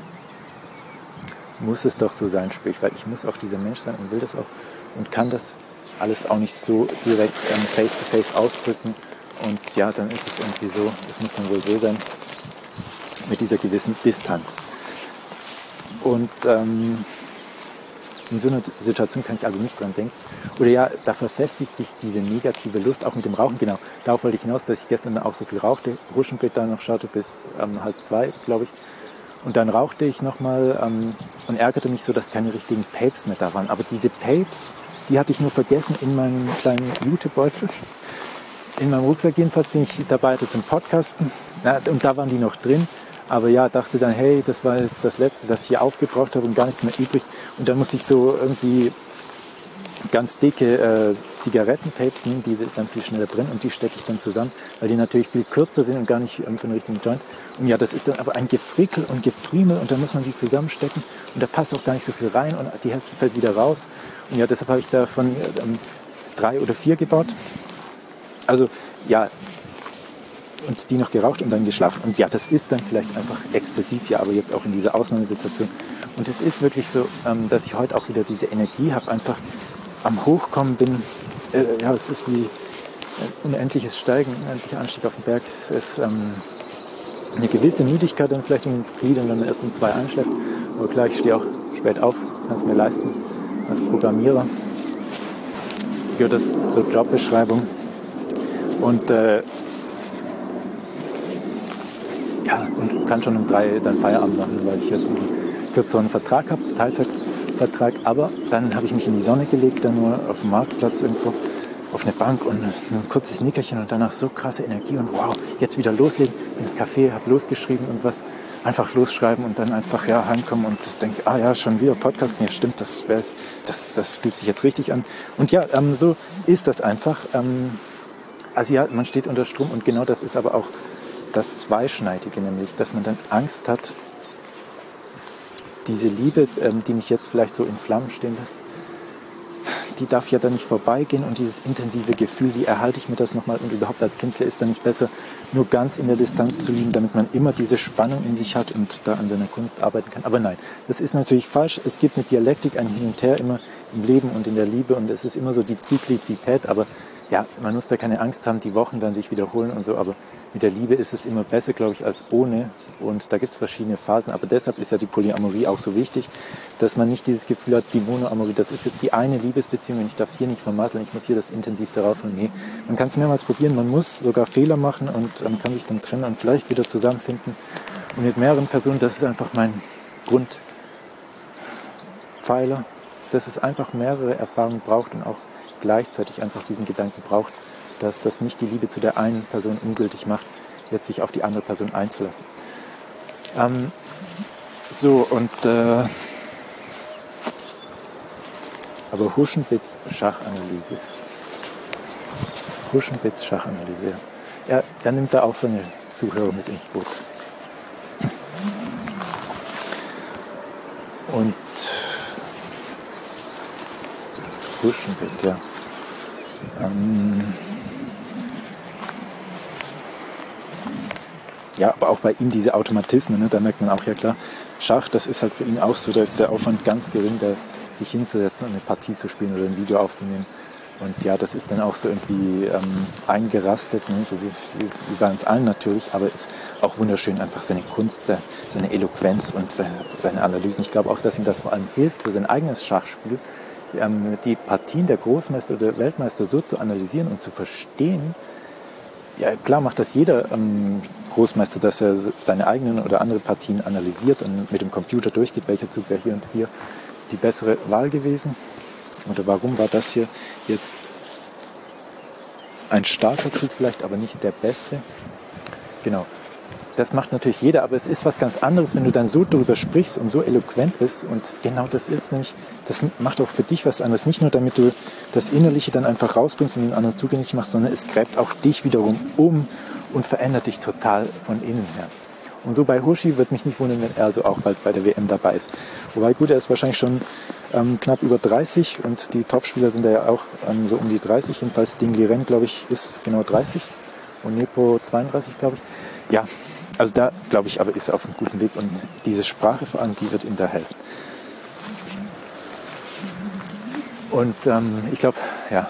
muss es doch so sein, sprich, weil ich muss auch dieser Mensch sein und will das auch und kann das alles auch nicht so direkt ähm, face-to-face ausdrücken und ja, dann ist es irgendwie so, es muss dann wohl so sein, mit dieser gewissen Distanz. Und ähm, in so einer Situation kann ich also nicht dran denken. Oder ja, da verfestigt sich diese negative Lust, auch mit dem Rauchen, genau. Darauf wollte ich hinaus, dass ich gestern auch so viel rauchte, Ruschenbild dann noch schaute bis ähm, halb zwei, glaube ich. Und dann rauchte ich nochmal ähm, und ärgerte mich so, dass keine richtigen Papes mehr da waren. Aber diese Papes, die hatte ich nur vergessen in meinem kleinen Jutebeutel. In meinem Rucksack jedenfalls, den ich dabei hatte zum Podcasten. Na, und da waren die noch drin. Aber ja, dachte dann, hey, das war jetzt das Letzte, das ich hier aufgebraucht habe und gar nichts mehr übrig. Und dann musste ich so irgendwie ganz dicke äh, Zigarettenpapes nehmen, die dann viel schneller brennen und die stecke ich dann zusammen, weil die natürlich viel kürzer sind und gar nicht ähm, für einen richtigen Joint. Und ja, das ist dann aber ein Gefrickel und Gefriemel und dann muss man die zusammenstecken und da passt auch gar nicht so viel rein und die Hälfte fällt wieder raus. Und ja, deshalb habe ich davon ähm, drei oder vier gebaut. Also ja, und die noch geraucht und dann geschlafen. Und ja, das ist dann vielleicht einfach exzessiv, ja, aber jetzt auch in dieser Ausnahmesituation. Und es ist wirklich so, ähm, dass ich heute auch wieder diese Energie habe, einfach am Hochkommen bin. Äh, ja, es ist wie ein unendliches Steigen, ein unendlicher Anstieg auf den Berg. Es ist ähm, eine gewisse Müdigkeit dann vielleicht in den Gliedern, wenn man erst um zwei einschläft. Aber klar, ich stehe auch spät auf, kann es mir leisten. Als Programmierer gehört das zur Jobbeschreibung. Und äh, ja, und kann schon um drei dann Feierabend machen, weil ich jetzt einen kürzeren Vertrag habe, Teilzeitvertrag. Aber dann habe ich mich in die Sonne gelegt, dann nur auf dem Marktplatz irgendwo auf eine Bank und ein kurzes Nickerchen und danach so krasse Energie und wow, jetzt wieder loslegen, ins Café, habe losgeschrieben und was, einfach losschreiben und dann einfach ja heimkommen und denke, ah ja, schon wieder Podcasten, ja stimmt, das, wär, das, das fühlt sich jetzt richtig an. Und ja, ähm, so ist das einfach. Ähm, also ja, man steht unter Strom und genau das ist aber auch das Zweischneidige, nämlich, dass man dann Angst hat, diese Liebe, ähm, die mich jetzt vielleicht so in Flammen stehen lässt, die darf ja dann nicht vorbeigehen und dieses intensive Gefühl, wie erhalte ich mir das nochmal und überhaupt als Künstler ist dann nicht besser, nur ganz in der Distanz zu lieben, damit man immer diese Spannung in sich hat und da an seiner Kunst arbeiten kann. Aber nein, das ist natürlich falsch. Es gibt eine Dialektik, ein Hin und Her immer im Leben und in der Liebe und es ist immer so die Zyklizität, aber ja, man muss da keine Angst haben, die Wochen dann sich wiederholen und so, aber mit der Liebe ist es immer besser, glaube ich, als ohne. Und da gibt es verschiedene Phasen, aber deshalb ist ja die Polyamorie auch so wichtig, dass man nicht dieses Gefühl hat, die Monoamorie, das ist jetzt die eine Liebesbeziehung und ich darf es hier nicht vermasseln, ich muss hier das Intensivste rausholen. Nee, man kann es mehrmals probieren, man muss sogar Fehler machen und man kann sich dann trennen und vielleicht wieder zusammenfinden. Und mit mehreren Personen, das ist einfach mein Grundpfeiler, dass es einfach mehrere Erfahrungen braucht und auch gleichzeitig einfach diesen Gedanken braucht, dass das nicht die Liebe zu der einen Person ungültig macht, jetzt sich auf die andere Person einzulassen. Ähm, so, und äh, aber Huschenbitz Schachanalyse. Huschenbitz Schachanalyse. Ja, er nimmt da auch so eine Zuhörer mit ins Boot. Und Huschenbitz, ja. Ähm, ja, aber auch bei ihm diese Automatismen, ne, da merkt man auch, ja klar, Schach, das ist halt für ihn auch so, da ist der Aufwand ganz gering, da sich hinzusetzen und eine Partie zu spielen oder ein Video aufzunehmen. Und ja, das ist dann auch so irgendwie ähm, eingerastet, ne, so wie, wie, wie bei uns allen natürlich, aber ist auch wunderschön, einfach seine Kunst, seine Eloquenz und seine Analysen. Ich glaube auch, dass ihm das vor allem hilft für sein eigenes Schachspiel, ähm, die Partien der Großmeister oder Weltmeister so zu analysieren und zu verstehen. Ja, klar macht das jeder ähm, Großmeister, dass er seine eigenen oder andere Partien analysiert und mit dem Computer durchgeht, welcher Zug wäre hier und hier die bessere Wahl gewesen. Oder warum war das hier jetzt ein starker Zug vielleicht, aber nicht der beste. Genau, das macht natürlich jeder, aber es ist was ganz anderes, wenn du dann so darüber sprichst und so eloquent bist. Und genau das ist nämlich, das macht auch für dich was anderes. Nicht nur, damit du das Innerliche dann einfach rausbringst und den anderen zugänglich machst, sondern es gräbt auch dich wiederum um und verändert dich total von innen her. Und so bei Hoshi wird mich nicht wundern, wenn er also auch bald bei der W M dabei ist. Wobei gut, er ist wahrscheinlich schon ähm, knapp über dreißig und die Topspieler sind ja auch ähm, so um die dreißig. Jedenfalls Ding Liren, glaube ich, ist genau dreißig und Nepo zweiunddreißig, glaube ich. Ja, also da, glaube ich, aber ist er auf einem guten Weg und diese Sprache vor allem, die wird ihm da helfen. Und ähm, ich glaube, ja,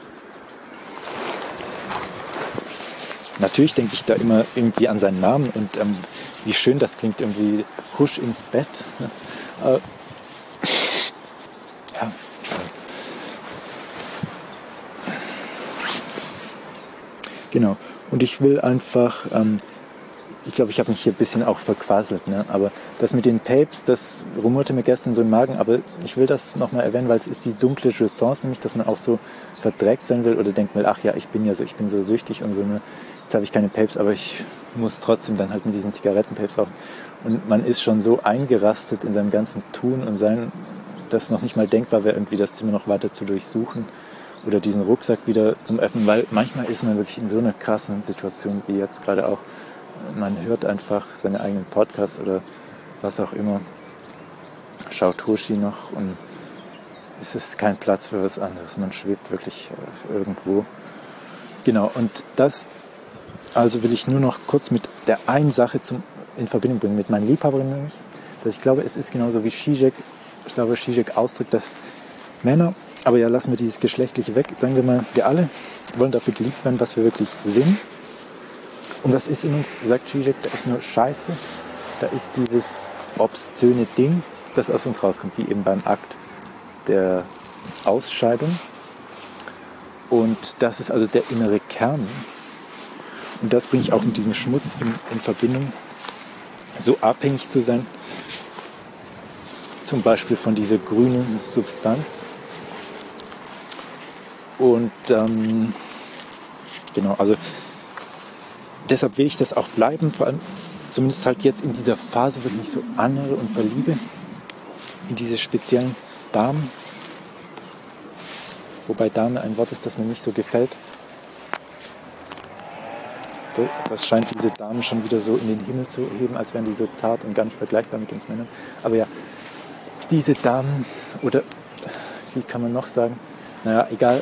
natürlich denke ich da immer irgendwie an seinen Namen und ähm, wie schön das klingt, irgendwie Husch ins Bett. Äh, ja. Genau. Und ich will einfach, ähm, ich glaube, ich habe mich hier ein bisschen auch verquasselt, ne? Aber das mit den Papes, das rumorte mir gestern so im Magen, aber ich will das nochmal erwähnen, weil es ist die dunkle Chance, nämlich, dass man auch so verdreckt sein will oder denkt mal, ach ja, ich bin ja so, ich bin so süchtig und so, ne? Jetzt habe ich keine Papes, aber ich muss trotzdem dann halt mit diesen Zigarettenpapes rauchen. Und man ist schon so eingerastet in seinem ganzen Tun und Sein, dass noch nicht mal denkbar wäre, irgendwie das Zimmer noch weiter zu durchsuchen oder diesen Rucksack wieder zum Öffnen, weil manchmal ist man wirklich in so einer krassen Situation wie jetzt gerade auch. Man hört einfach seine eigenen Podcasts oder was auch immer, schaut Hoshi noch und es ist kein Platz für was anderes. Man schwebt wirklich irgendwo. Genau, und das also will ich nur noch kurz mit der einen Sache zum, in Verbindung bringen, mit meinen Liebhaberinnen nämlich, dass ich glaube, es ist genauso wie Zizek, ich glaube, Zizek ausdrückt, dass Männer, aber ja, lassen wir dieses Geschlechtliche weg, sagen wir mal, wir alle wollen dafür geliebt werden, was wir wirklich sind. Und was ist in uns, sagt Zizek, da ist nur Scheiße, da ist dieses obszöne Ding, das aus uns rauskommt, wie eben beim Akt der Ausscheidung. Und das ist also der innere Kern. Und das bringe ich auch mit diesem Schmutz in, in Verbindung, so abhängig zu sein, zum Beispiel von dieser grünen Substanz. Und ähm, genau, also deshalb will ich das auch bleiben, vor allem zumindest halt jetzt in dieser Phase, wo ich mich so annähere und verliebe, in diese speziellen Damen. Wobei Dame ein Wort ist, das mir nicht so gefällt. Das scheint diese Damen schon wieder so in den Himmel zu heben, als wären die so zart und gar nicht vergleichbar mit uns Männern. Aber ja, diese Damen, oder wie kann man noch sagen, naja, egal,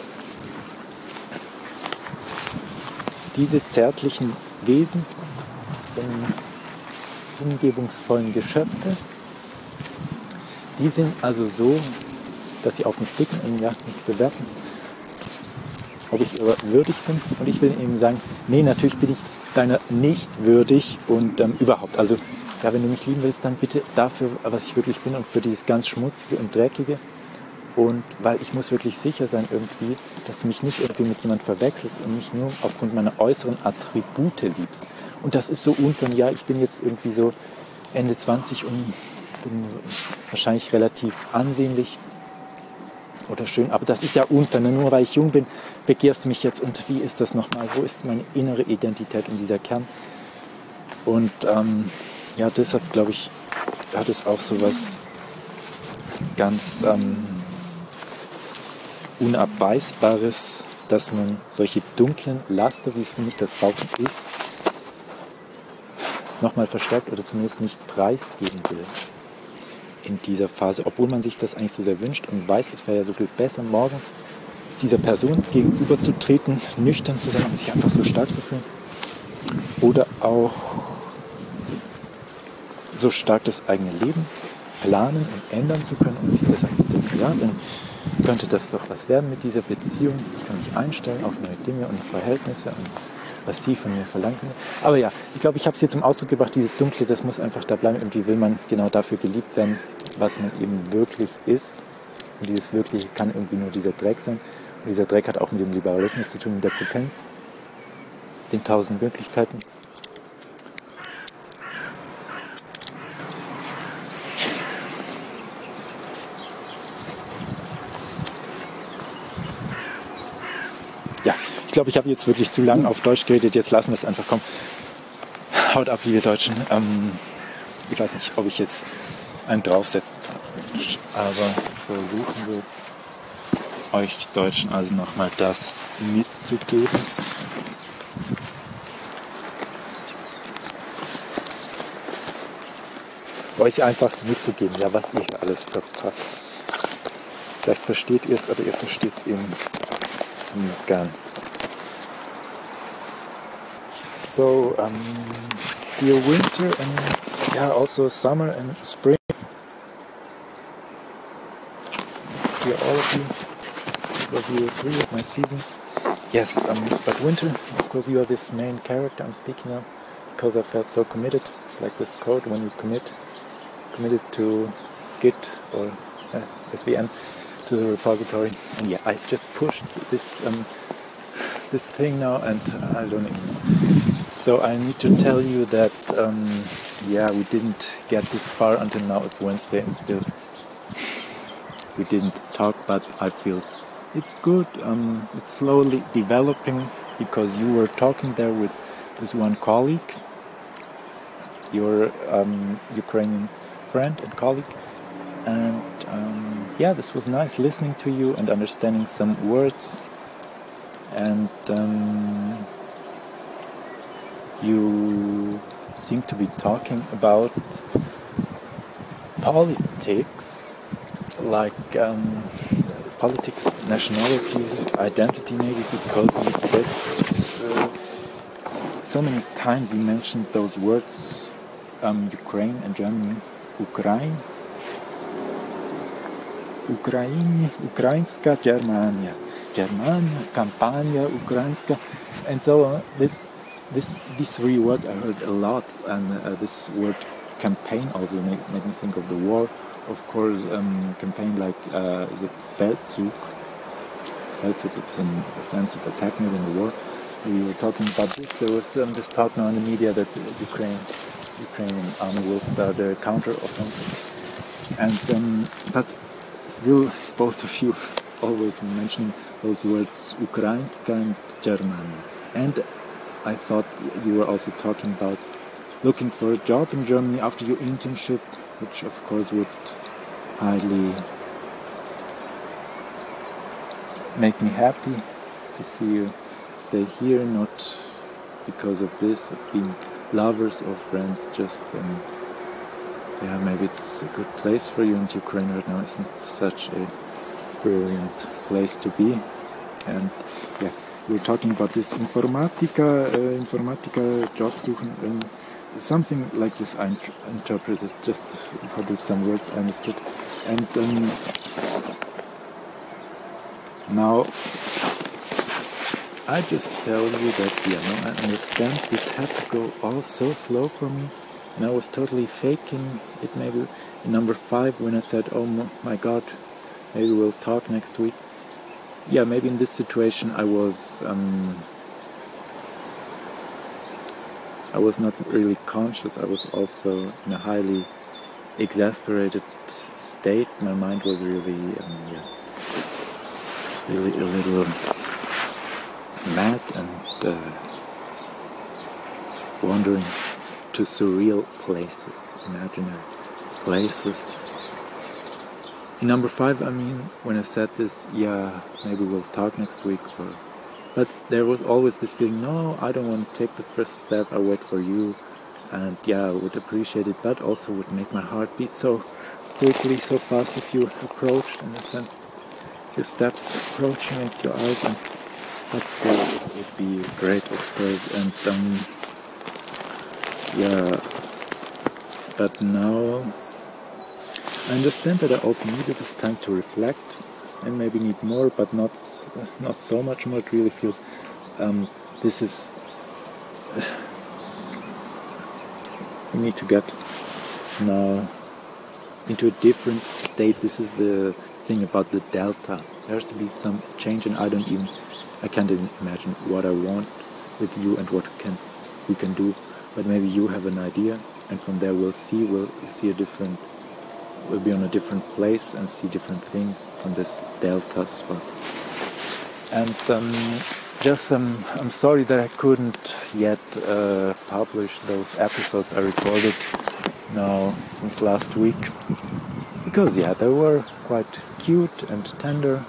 diese zärtlichen Wesen, hingebungsvollen Geschöpfe, die sind also so, dass sie auf mich blicken und ja, mich bewerten, ob ich würdig bin. Und ich will ihm sagen, nee, natürlich bin ich deiner nicht würdig und ähm, überhaupt. Also, ja, wenn du mich lieben willst, dann bitte dafür, was ich wirklich bin und für dieses ganz Schmutzige und Dreckige. Und weil ich muss wirklich sicher sein irgendwie, dass du mich nicht irgendwie mit jemand verwechselst und mich nur aufgrund meiner äußeren Attribute liebst. Und das ist so unfair. Ja, ich bin jetzt irgendwie so Ende zwanzig und bin wahrscheinlich relativ ansehnlich oder schön, aber das ist ja unfair. Nur weil ich jung bin, begehrst du mich jetzt. Und wie ist das nochmal? Wo ist meine innere Identität und dieser Kern? Und ähm, ja, deshalb glaube ich, hat es auch so was ganz ähm, Unabweisbares, dass man solche dunklen Laster, wie es für mich das Rauchen ist, nochmal verstärkt oder zumindest nicht preisgeben will in dieser Phase, obwohl man sich das eigentlich so sehr wünscht und weiß, es wäre ja so viel besser, morgen dieser Person gegenüberzutreten, nüchtern zu sein und sich einfach so stark zu fühlen. Oder auch so stark das eigene Leben planen und ändern zu können und sich deshalb zu denken, ja, dann könnte das doch was werden mit dieser Beziehung. Ich kann mich einstellen auf neue Dinge und Verhältnisse und was sie von mir verlangen. Aber ja, ich glaube, ich habe es hier zum Ausdruck gebracht, dieses Dunkle, das muss einfach da bleiben. Irgendwie will man genau dafür geliebt werden, was man eben wirklich ist. Und dieses Wirkliche kann irgendwie nur dieser Dreck sein. Und dieser Dreck hat auch mit dem Liberalismus zu tun, mit der Potenz, den tausend Möglichkeiten. Ja, ich glaube, ich habe jetzt wirklich zu lange auf Deutsch geredet. Jetzt lassen wir es einfach kommen. Haut ab, liebe Deutschen. Ähm, ich weiß nicht, ob ich jetzt einen draufsetzen kann. Aber versuchen wir es, euch Deutschen also nochmal das mitzugeben. Euch einfach mitzugeben, ja, was ihr alles verpasst. Vielleicht versteht ihr es, aber ihr versteht es eben nicht ganz. So, um, dear winter and yeah, also summer and spring. Dear all of you, because you three of my seasons. Yes, um, but winter, of course, you are this main character I'm speaking of, because I felt so committed, like this quote, when you commit, committed to Git or uh, S V N, to the repository. And yeah, I just pushed this um, this thing now, and I don't even know. So I need to tell you that, um, yeah, we didn't get this far until now. It's Wednesday and still we didn't talk, but I feel it's good. Um, it's slowly developing because you were talking there with this one colleague, your um, Ukrainian friend and colleague, and um, yeah, this was nice listening to you and understanding some words, and um, you seem to be talking about politics, like um, politics, nationality, identity, maybe, because you said it's, uh, so many times you mentioned those words, um, Ukraine and Germany, Ukraine, Ukraine, Ukrainska, Germania, Germania, Campania, Ukrainska, and so on. This This, these three words I heard a lot, and uh, this word campaign also made, made me think of the war. Of course, um, campaign like uh, is it Feldzug? Feldzug, it's an offensive attack made in the war. We were talking about this. There was um, this talk now in the media that the Ukraine, Ukrainian army will start a counter-offensive. And um, but still, both of you always mentioning those words Ukrainska and Germania. And I thought you were also talking about looking for a job in Germany after your internship, which of course would highly make me happy to see you stay here, not because of this, of being lovers or friends, just um, yeah, maybe it's a good place for you, and Ukraine right now isn't such a brilliant place to be. And yeah, we're talking about this informatica, uh, informatica job suchen, and something like this I int- interpreted, just probably some words I understood. And um, now I just tell you that, yeah, no, I understand this had to go all so slow for me, and I was totally faking it. Maybe in number five when I said, oh my god, maybe we'll talk next week. Yeah, maybe in this situation I was um, I was not really conscious. I was also in a highly exasperated state. My mind was really, um, yeah, really a little mad and uh, wandering to surreal places, imaginary places. In number five, I mean, when I said this, yeah, maybe we'll talk next week, or, but there was always this feeling, no, I don't want to take the first step, I'll wait for you, and yeah, I would appreciate it, but also would make my heart beat so quickly, so fast if you approached, in the sense that your steps approaching at your eyes, and but still it would be great, of course, and um, yeah, but now I understand that I also needed this time to reflect and maybe need more, but not not so much more. It really feels um, this is we need to get now into a different state. This is the thing about the delta. There has to be some change, and I don't even I can't even imagine what I want with you and what can we can do. But maybe you have an idea, and from there we'll see. We'll see a different. We'll be on a different place and see different things from this delta spot. And um, just um, I'm sorry that I couldn't yet uh, publish those episodes I recorded now since last week, because yeah, they were quite cute and tender.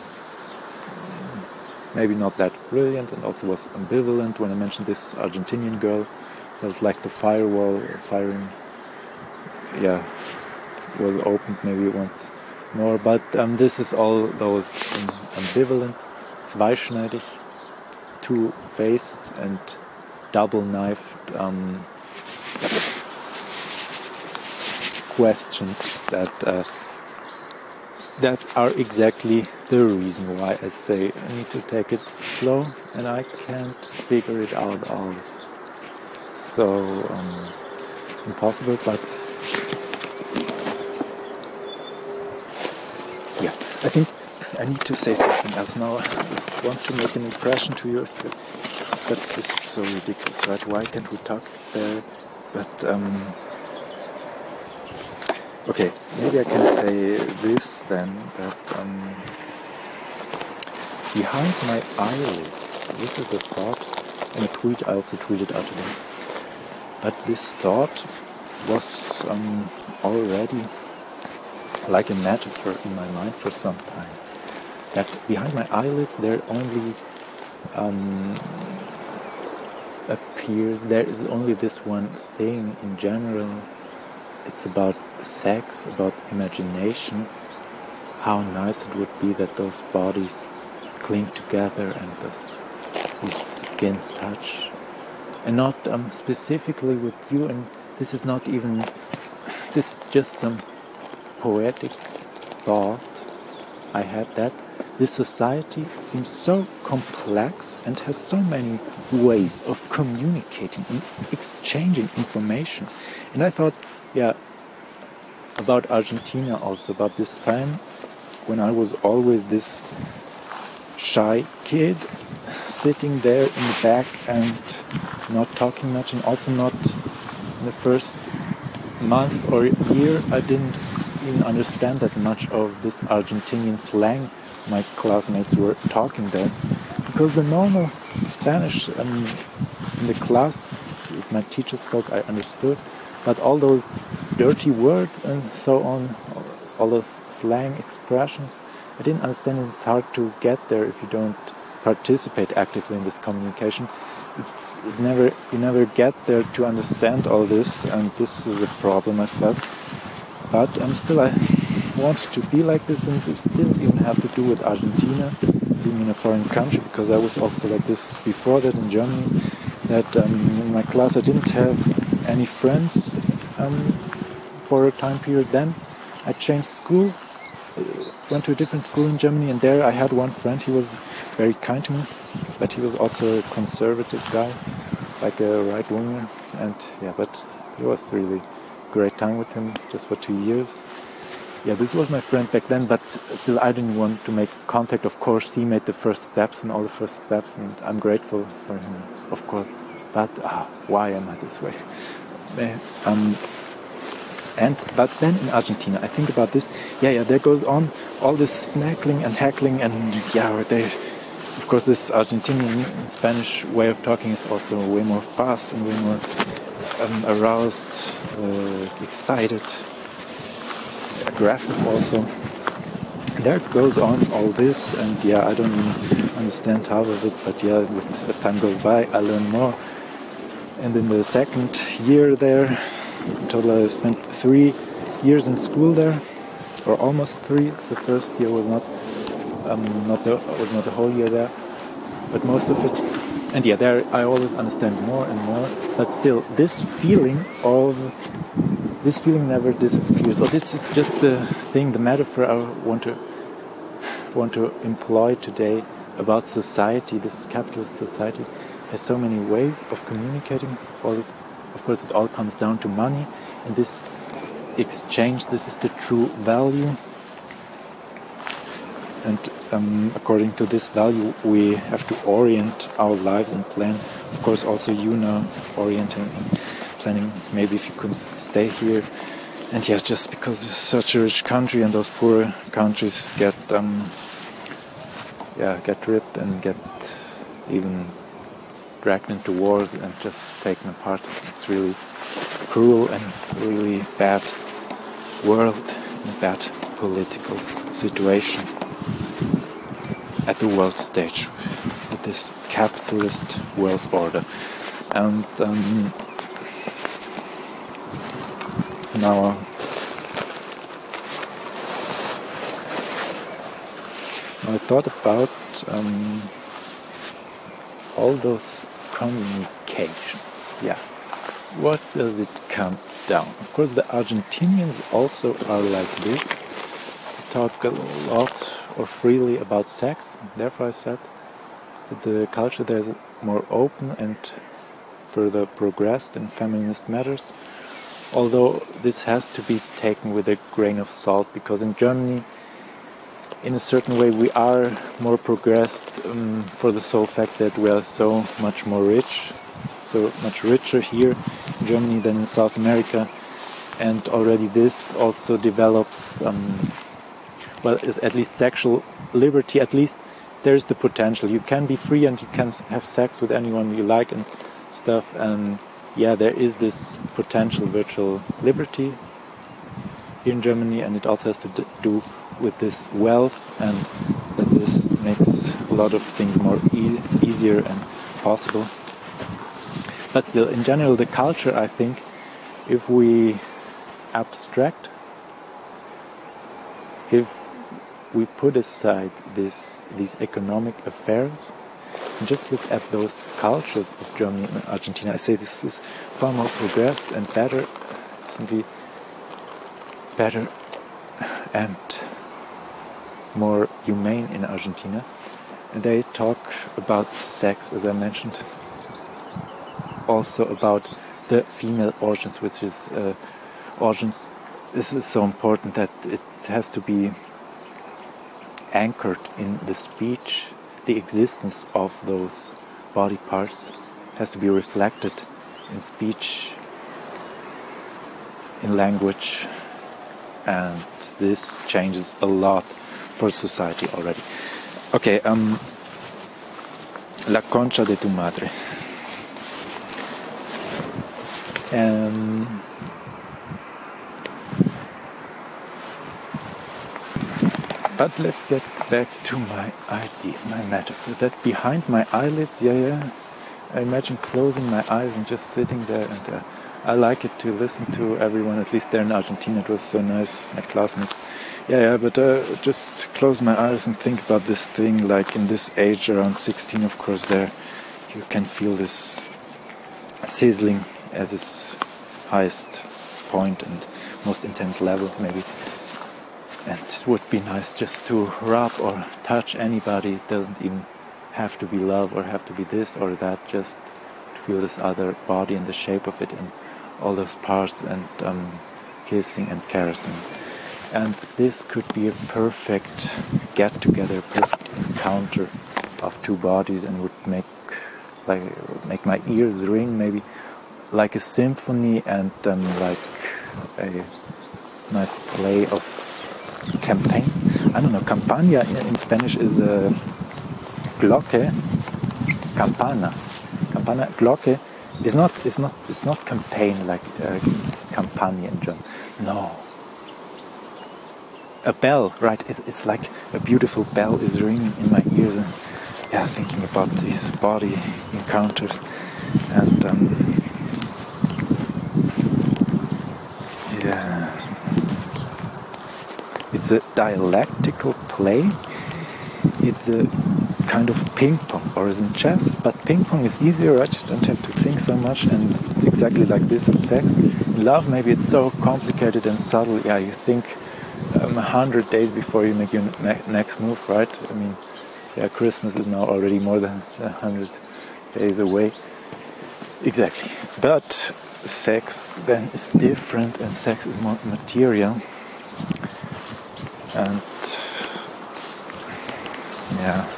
Maybe not that brilliant, and also was ambivalent when I mentioned this Argentinian girl. Felt like the firewall firing. Yeah. Was opened maybe once more, but um, this is all those um, ambivalent, zweischneidig, two-faced and double-knifed um, questions that uh, that are exactly the reason why I say I need to take it slow, and I can't figure it out all. It's so um, impossible, but yeah, I think I need to say something else now. I want to make an impression to you, if it, but this is so ridiculous, right? Why can't we talk there? But, um, okay, maybe I can say this then, that um, behind my eyelids, this is a thought, and a tweet I also tweeted out today, but this thought was um, already like a metaphor in my mind for some time. That behind my eyelids there only um, appears, there is only this one thing in general. It's about sex, about imaginations, how nice it would be that those bodies cling together and those, these skins touch. And not um, specifically with you, and this is not even, this is just some poetic thought I had, that this society seems so complex and has so many ways of communicating and exchanging information. And I thought, yeah, about Argentina also, about this time when I was always this shy kid sitting there in the back and not talking much, and also not in the first month or year I didn't even understand that much of this Argentinian slang my classmates were talking there, because the normal Spanish um, in the class, if my teacher spoke, I understood, but all those dirty words and so on, all those slang expressions, I didn't understand. It's hard to get there if you don't participate actively in this communication. It's it never you never get there to understand all this, and this is a problem I felt. But um, still, I wanted to be like this, and it didn't even have to do with Argentina, being in a foreign country, because I was also like this before that in Germany, that um, in my class I didn't have any friends um, for a time period. Then I changed school, went to a different school in Germany, and there I had one friend. He was very kind to me, but he was also a conservative guy, like a right winger, and yeah, but it was really great time with him, just for two years. Yeah, this was my friend back then, but still I didn't want to make contact. Of course, he made the first steps and all the first steps, and I'm grateful for him, of course. But ah, why am I this way? Um, and but then in Argentina, I think about this. Yeah, yeah, there goes on all this snackling and heckling, and yeah, they, of course, this Argentinian Spanish way of talking is also way more fast and way more um, aroused, uh, excited, aggressive also. And there goes on all this, and yeah, I don't even understand half of it, but yeah, with, as time goes by, I learn more. And in the second year there, in total I spent three years in school there, or almost three. The first year was not, um, not the was not the whole year there, but most of it. And yeah, there I always understand more and more. But still, this feeling of this feeling never disappears. Or this is just the thing, the metaphor I want to want to employ today about society. This capitalist society has so many ways of communicating. Of course, it all comes down to money, and this exchange, this is the true value. And um, according to this value, we have to orient our lives and plan. Of course, also you now orienting, planning. Maybe if you could stay here, and yes, just because it's such a rich country, and those poor countries get, um, yeah, get ripped and get even dragged into wars and just taken apart. It's really cruel and really bad world, and bad political situation at the world stage with this capitalist world order. And um, now I thought about um, all those communications. Yeah, what does it come down? Of course, the Argentinians also are like this. They talk a lot or freely about sex. Therefore I said that the culture there is more open and further progressed in feminist matters, although this has to be taken with a grain of salt, because in Germany, in a certain way, we are more progressed um, for the sole fact that we are so much more rich, so much richer here in Germany than in South America, and already this also develops um, well, is at least sexual liberty. At least there's the potential. You can be free and you can have sex with anyone you like and stuff. And yeah, there is this potential virtual liberty here in Germany, and it also has to do with this wealth, and that this makes a lot of things more e easier and possible. But still, in general, the culture, I think, if we abstract, if we put aside this, these economic affairs and just look at those cultures of Germany and Argentina, I say this is far more progressed and better, simply better and more humane in Argentina. And they talk about sex, as I mentioned, also about the female organs, which is uh, organs. This is so important that it has to be anchored in the speech. The existence of those body parts has to be reflected in speech, in language, and this changes a lot for society already. Okay, um, La concha de tu madre. Um, But let's get back to my idea, my metaphor. That behind my eyelids, yeah, yeah, I imagine closing my eyes and just sitting there. And uh, I like it to listen to everyone, at least there in Argentina. It was so nice, my classmates. Yeah, yeah, but uh, just close my eyes and think about this thing. Like in this age, around sixteen, of course, there you can feel this sizzling at its highest point and most intense level, maybe. And it would be nice just to rub or touch anybody. It doesn't even have to be love or have to be this or that, just to feel this other body and the shape of it and all those parts, and um, kissing and caressing. And this could be a perfect get-together, perfect encounter of two bodies, and would make like make my ears ring, maybe like a symphony, and um, like a nice play of campaign. I don't know, campaña in, in Spanish is a glocke, campana. Campana, glocke is not, is not, it's not campaign like uh, campagne in German. No. A bell, right? It's, it's like a beautiful bell is ringing in my ears, and yeah, thinking about these body encounters, and um, yeah. It's a dialectical play. It's a kind of ping pong, or is in chess, but ping pong is easier, right? You don't have to think so much, and it's exactly like this in sex. love, maybe it's so complicated and subtle. Yeah, you think um, a hundred days before you make your ne- next move, right? I mean, yeah, Christmas is now already more than a hundred days away. Exactly. But sex then is different, and sex is more material. And yeah,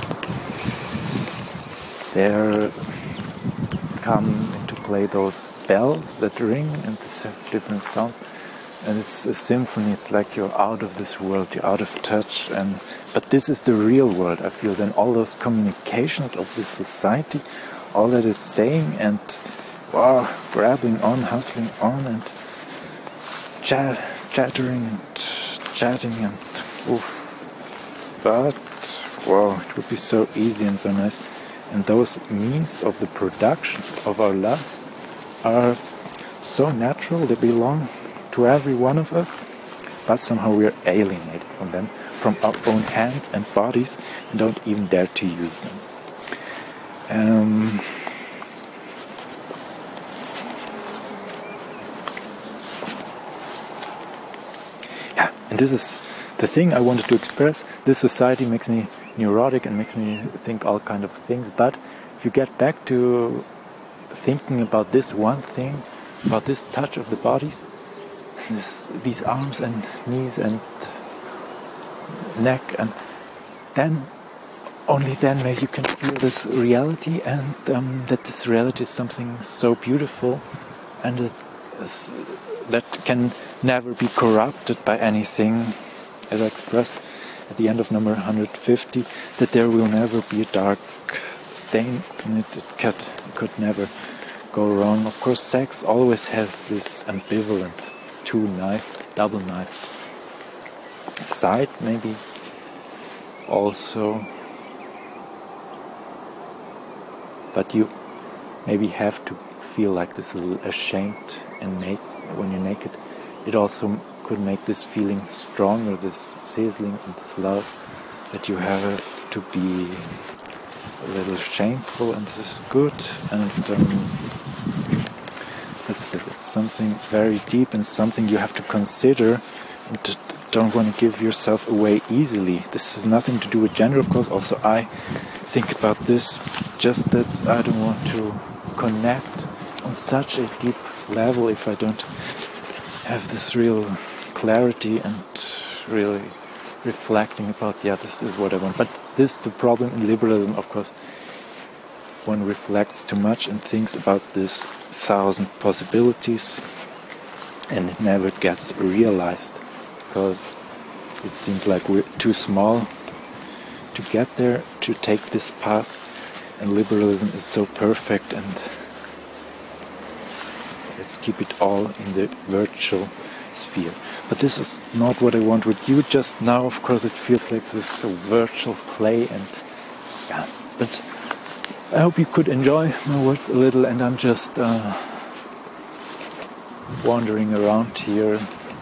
there come into play those bells that ring and the different sounds. And it's a symphony. It's like you're out of this world, you're out of touch. And but this is the real world, I feel. Then all those communications of this society, all that is saying and wow, grabbing on, hustling on, and chat, chattering and chatting and oof. But wow, it would be so easy and so nice. And those means of the production of our love are so natural. They belong to every one of us, but somehow we are alienated from them, from our own hands and bodies, and don't even dare to use them. Um, yeah, and this is the thing I wanted to express. This society makes me neurotic and makes me think all kind of things, but if you get back to thinking about this one thing, about this touch of the bodies, this, these arms and knees and neck, and then only then maybe you can feel this reality, and um, that this reality is something so beautiful, and it is, that can never be corrupted by anything, as I expressed at the end of number one hundred fifty, that there will never be a dark stain in it. It could, it could never go wrong. Of course, sex always has this ambivalent, two-knifed, double-knifed side, maybe also. But you maybe have to feel like this, a little ashamed and naked when you're naked. It also could make this feeling stronger, this sizzling and this love, that you have to be a little shameful, and this is good. And um, it's, it's something very deep and something you have to consider, and don't want to give yourself away easily. This has nothing to do with gender, of course. Also, I think about this, just that I don't want to connect on such a deep level if I don't have this real clarity and really reflecting about, yeah, this is what I want. But this is the problem in liberalism, of course. One reflects too much and thinks about this thousand possibilities, and it never gets realized, because it seems like we're too small to get there, to take this path, and liberalism is so perfect, and let's keep it all in the virtual sphere. But this is not what I want with you just now. Of course, it feels like this virtual play, and yeah, but I hope you could enjoy my words a little, and I'm just uh, wandering around here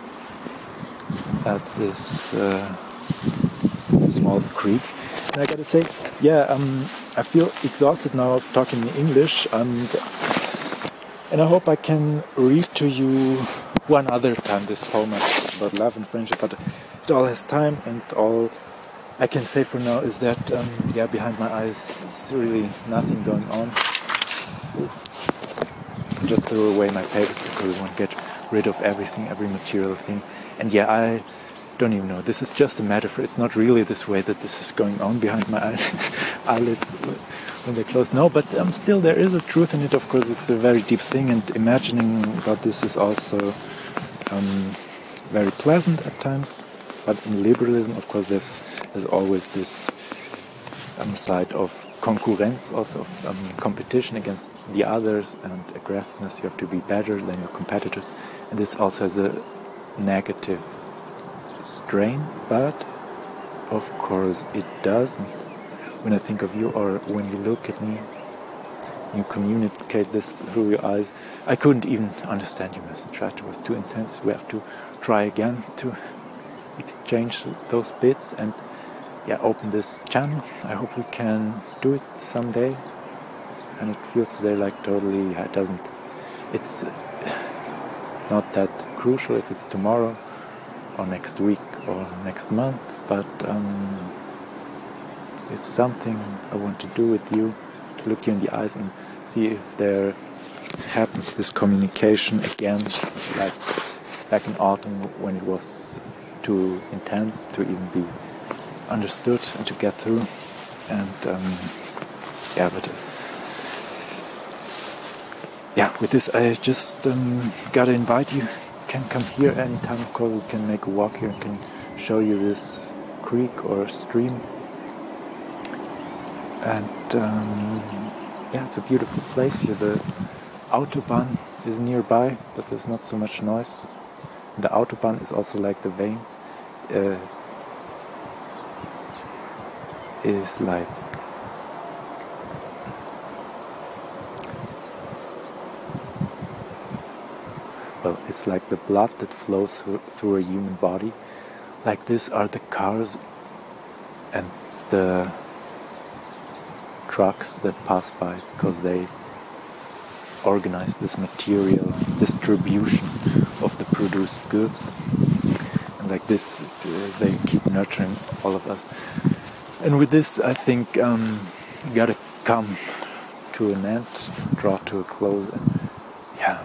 at this uh, small creek. And I gotta say, yeah, um, I feel exhausted now of talking in English, and and I hope I can read to you one other time this poem about love and friendship. But it all has time, and all I can say for now is that um, yeah, behind my eyes is really nothing going on. Ooh. I just threw away my papers because I want to get rid of everything, every material thing. And yeah, I don't even know. This is just a metaphor. It's not really this way that this is going on behind my eyelids when they're closed. No, but um, still there is a truth in it. Of course, it's a very deep thing, and imagining about this is also um, very pleasant at times. But in liberalism, of course, there's, there's always this um, side of concurrence, also of um, competition against the others, and aggressiveness. You have to be better than your competitors, and this also has a negative strain, but of course it doesn't. When I think of you, or when you look at me, you communicate this through your eyes. I couldn't even understand your message, right? It was too intense. We have to try again to exchange those bits and yeah, open this channel. I hope we can do it someday. And it feels today like totally, yeah, it doesn't, it's not that crucial if it's tomorrow or next week or next month, but um, it's something I want to do with you, to look you in the eyes and see if there happens this communication again, like back in autumn when it was too intense to even be understood and to get through. And um, yeah, but uh, yeah, with this I just um, gotta invite you. You can come here anytime, of course. We can make a walk here and can show you this creek or stream. And um, yeah, it's a beautiful place here. The Autobahn is nearby, but there's not so much noise. And the Autobahn is also like the vein. Uh, is like well, it's like the blood that flows through, through a human body. Like this are the cars and the trucks that pass by, because they organize this material distribution of the produced goods. And like this, uh, they keep nurturing all of us. And with this, I think um, you gotta come to an end, draw to a close. And yeah,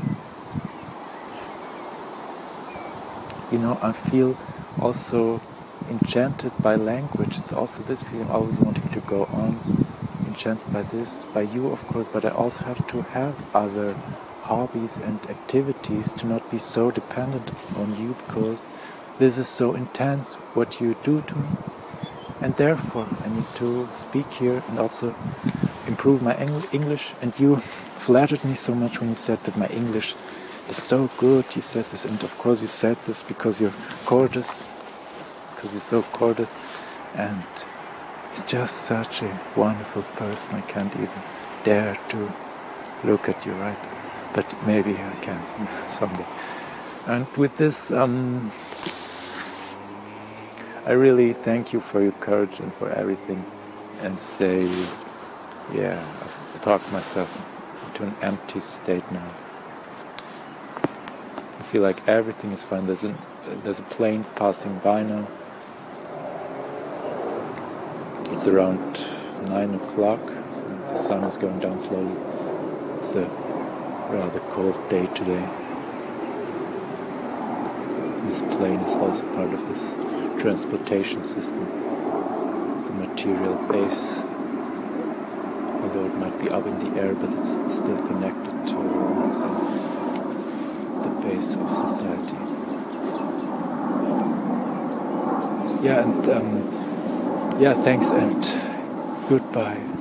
you know, I feel also enchanted by language. It's also this feeling, always wanting to go on. Enchanted by this, by you, of course, but I also have to have other hobbies and activities to not be so dependent on you, because this is so intense what you do to me. And therefore, I need to speak here and also improve my English. And you flattered me so much when you said that my English is so good. You said this, and of course you said this because you're gorgeous, because you're so gorgeous, and just such a wonderful person. I can't even dare to look at you, right? But maybe I can someday. And with this, um, I really thank you for your courage and for everything, and say, yeah, I've talked myself into an empty state now. I feel like everything is fine. There's a, there's a plane passing by now. It's around nine o'clock, and the sun is going down slowly. It's a rather cold day today. This plane is also part of this transportation system, the material base. Although it might be up in the air, but it's still connected to the base of society. Yeah, and um, yeah, thanks and goodbye.